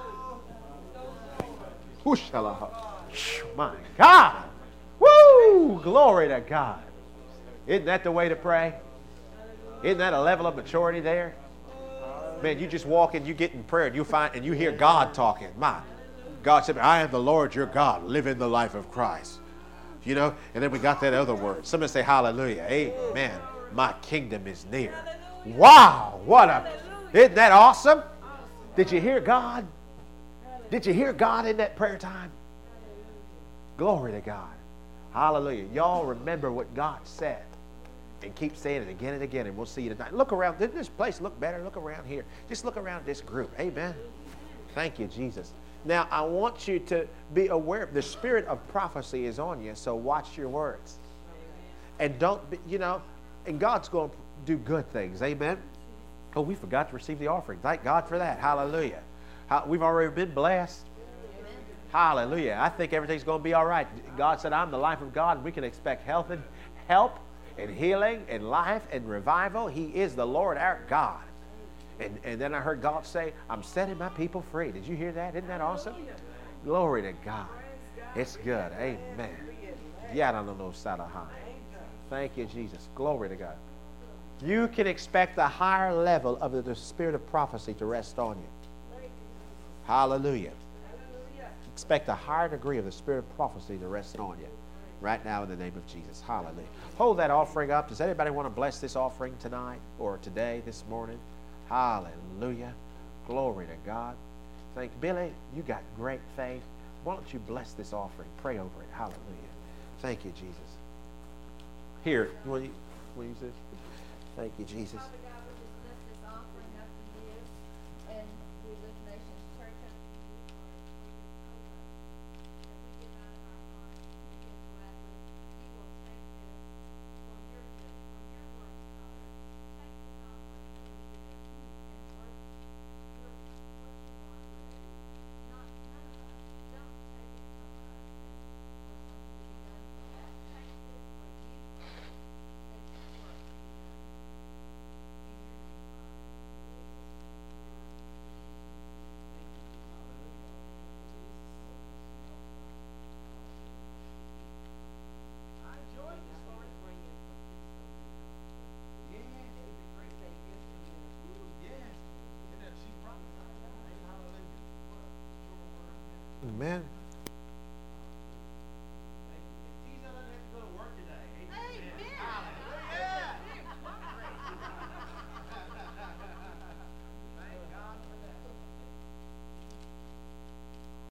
Whooshala. My God. Woo! Glory to God. Isn't that the way to pray? Isn't that a level of maturity there? Man, you just walk in, you get in prayer, and you find and you hear God talking. My God said, I am the Lord your God. Live in the life of Christ. You know, and then we got that other word. Somebody say hallelujah. Amen. My kingdom is near. Wow. What a, isn't that awesome? Did you hear God? Did you hear God in that prayer time? Glory to God. Hallelujah. Y'all remember what God said. And keep saying it again and again, and we'll see you tonight. Look around. Didn't this place look better? Look around here. Just look around this group. Amen. Thank you, Jesus. Now, I want you to be aware. The spirit of prophecy is on you, so watch your words. And don't, be, you know, and God's going to do good things. Amen. Oh, we forgot to receive the offering. Thank God for that. Hallelujah. How, we've already been blessed. Hallelujah. I think everything's going to be all right. God said, I'm the life of God, and we can expect health and help and healing and life and revival. He is the Lord our God. And, and then I heard God say, I'm setting my people free. Did you hear that? Isn't that awesome? Glory to God. It's good. Amen. Thank you, Jesus. Glory to God. You can expect a higher level of the, the spirit of prophecy to rest on you. Hallelujah. Expect a higher degree of the spirit of prophecy to rest on you right now in the name of Jesus. Hallelujah. Hold that offering up. Does anybody want to bless this offering tonight or today, this morning? Hallelujah. Glory to God. Thank you. Billy, you got great faith. Why don't you bless this offering? Pray over it. Hallelujah. Thank you, Jesus. Here, you want to use this? Thank you, Jesus.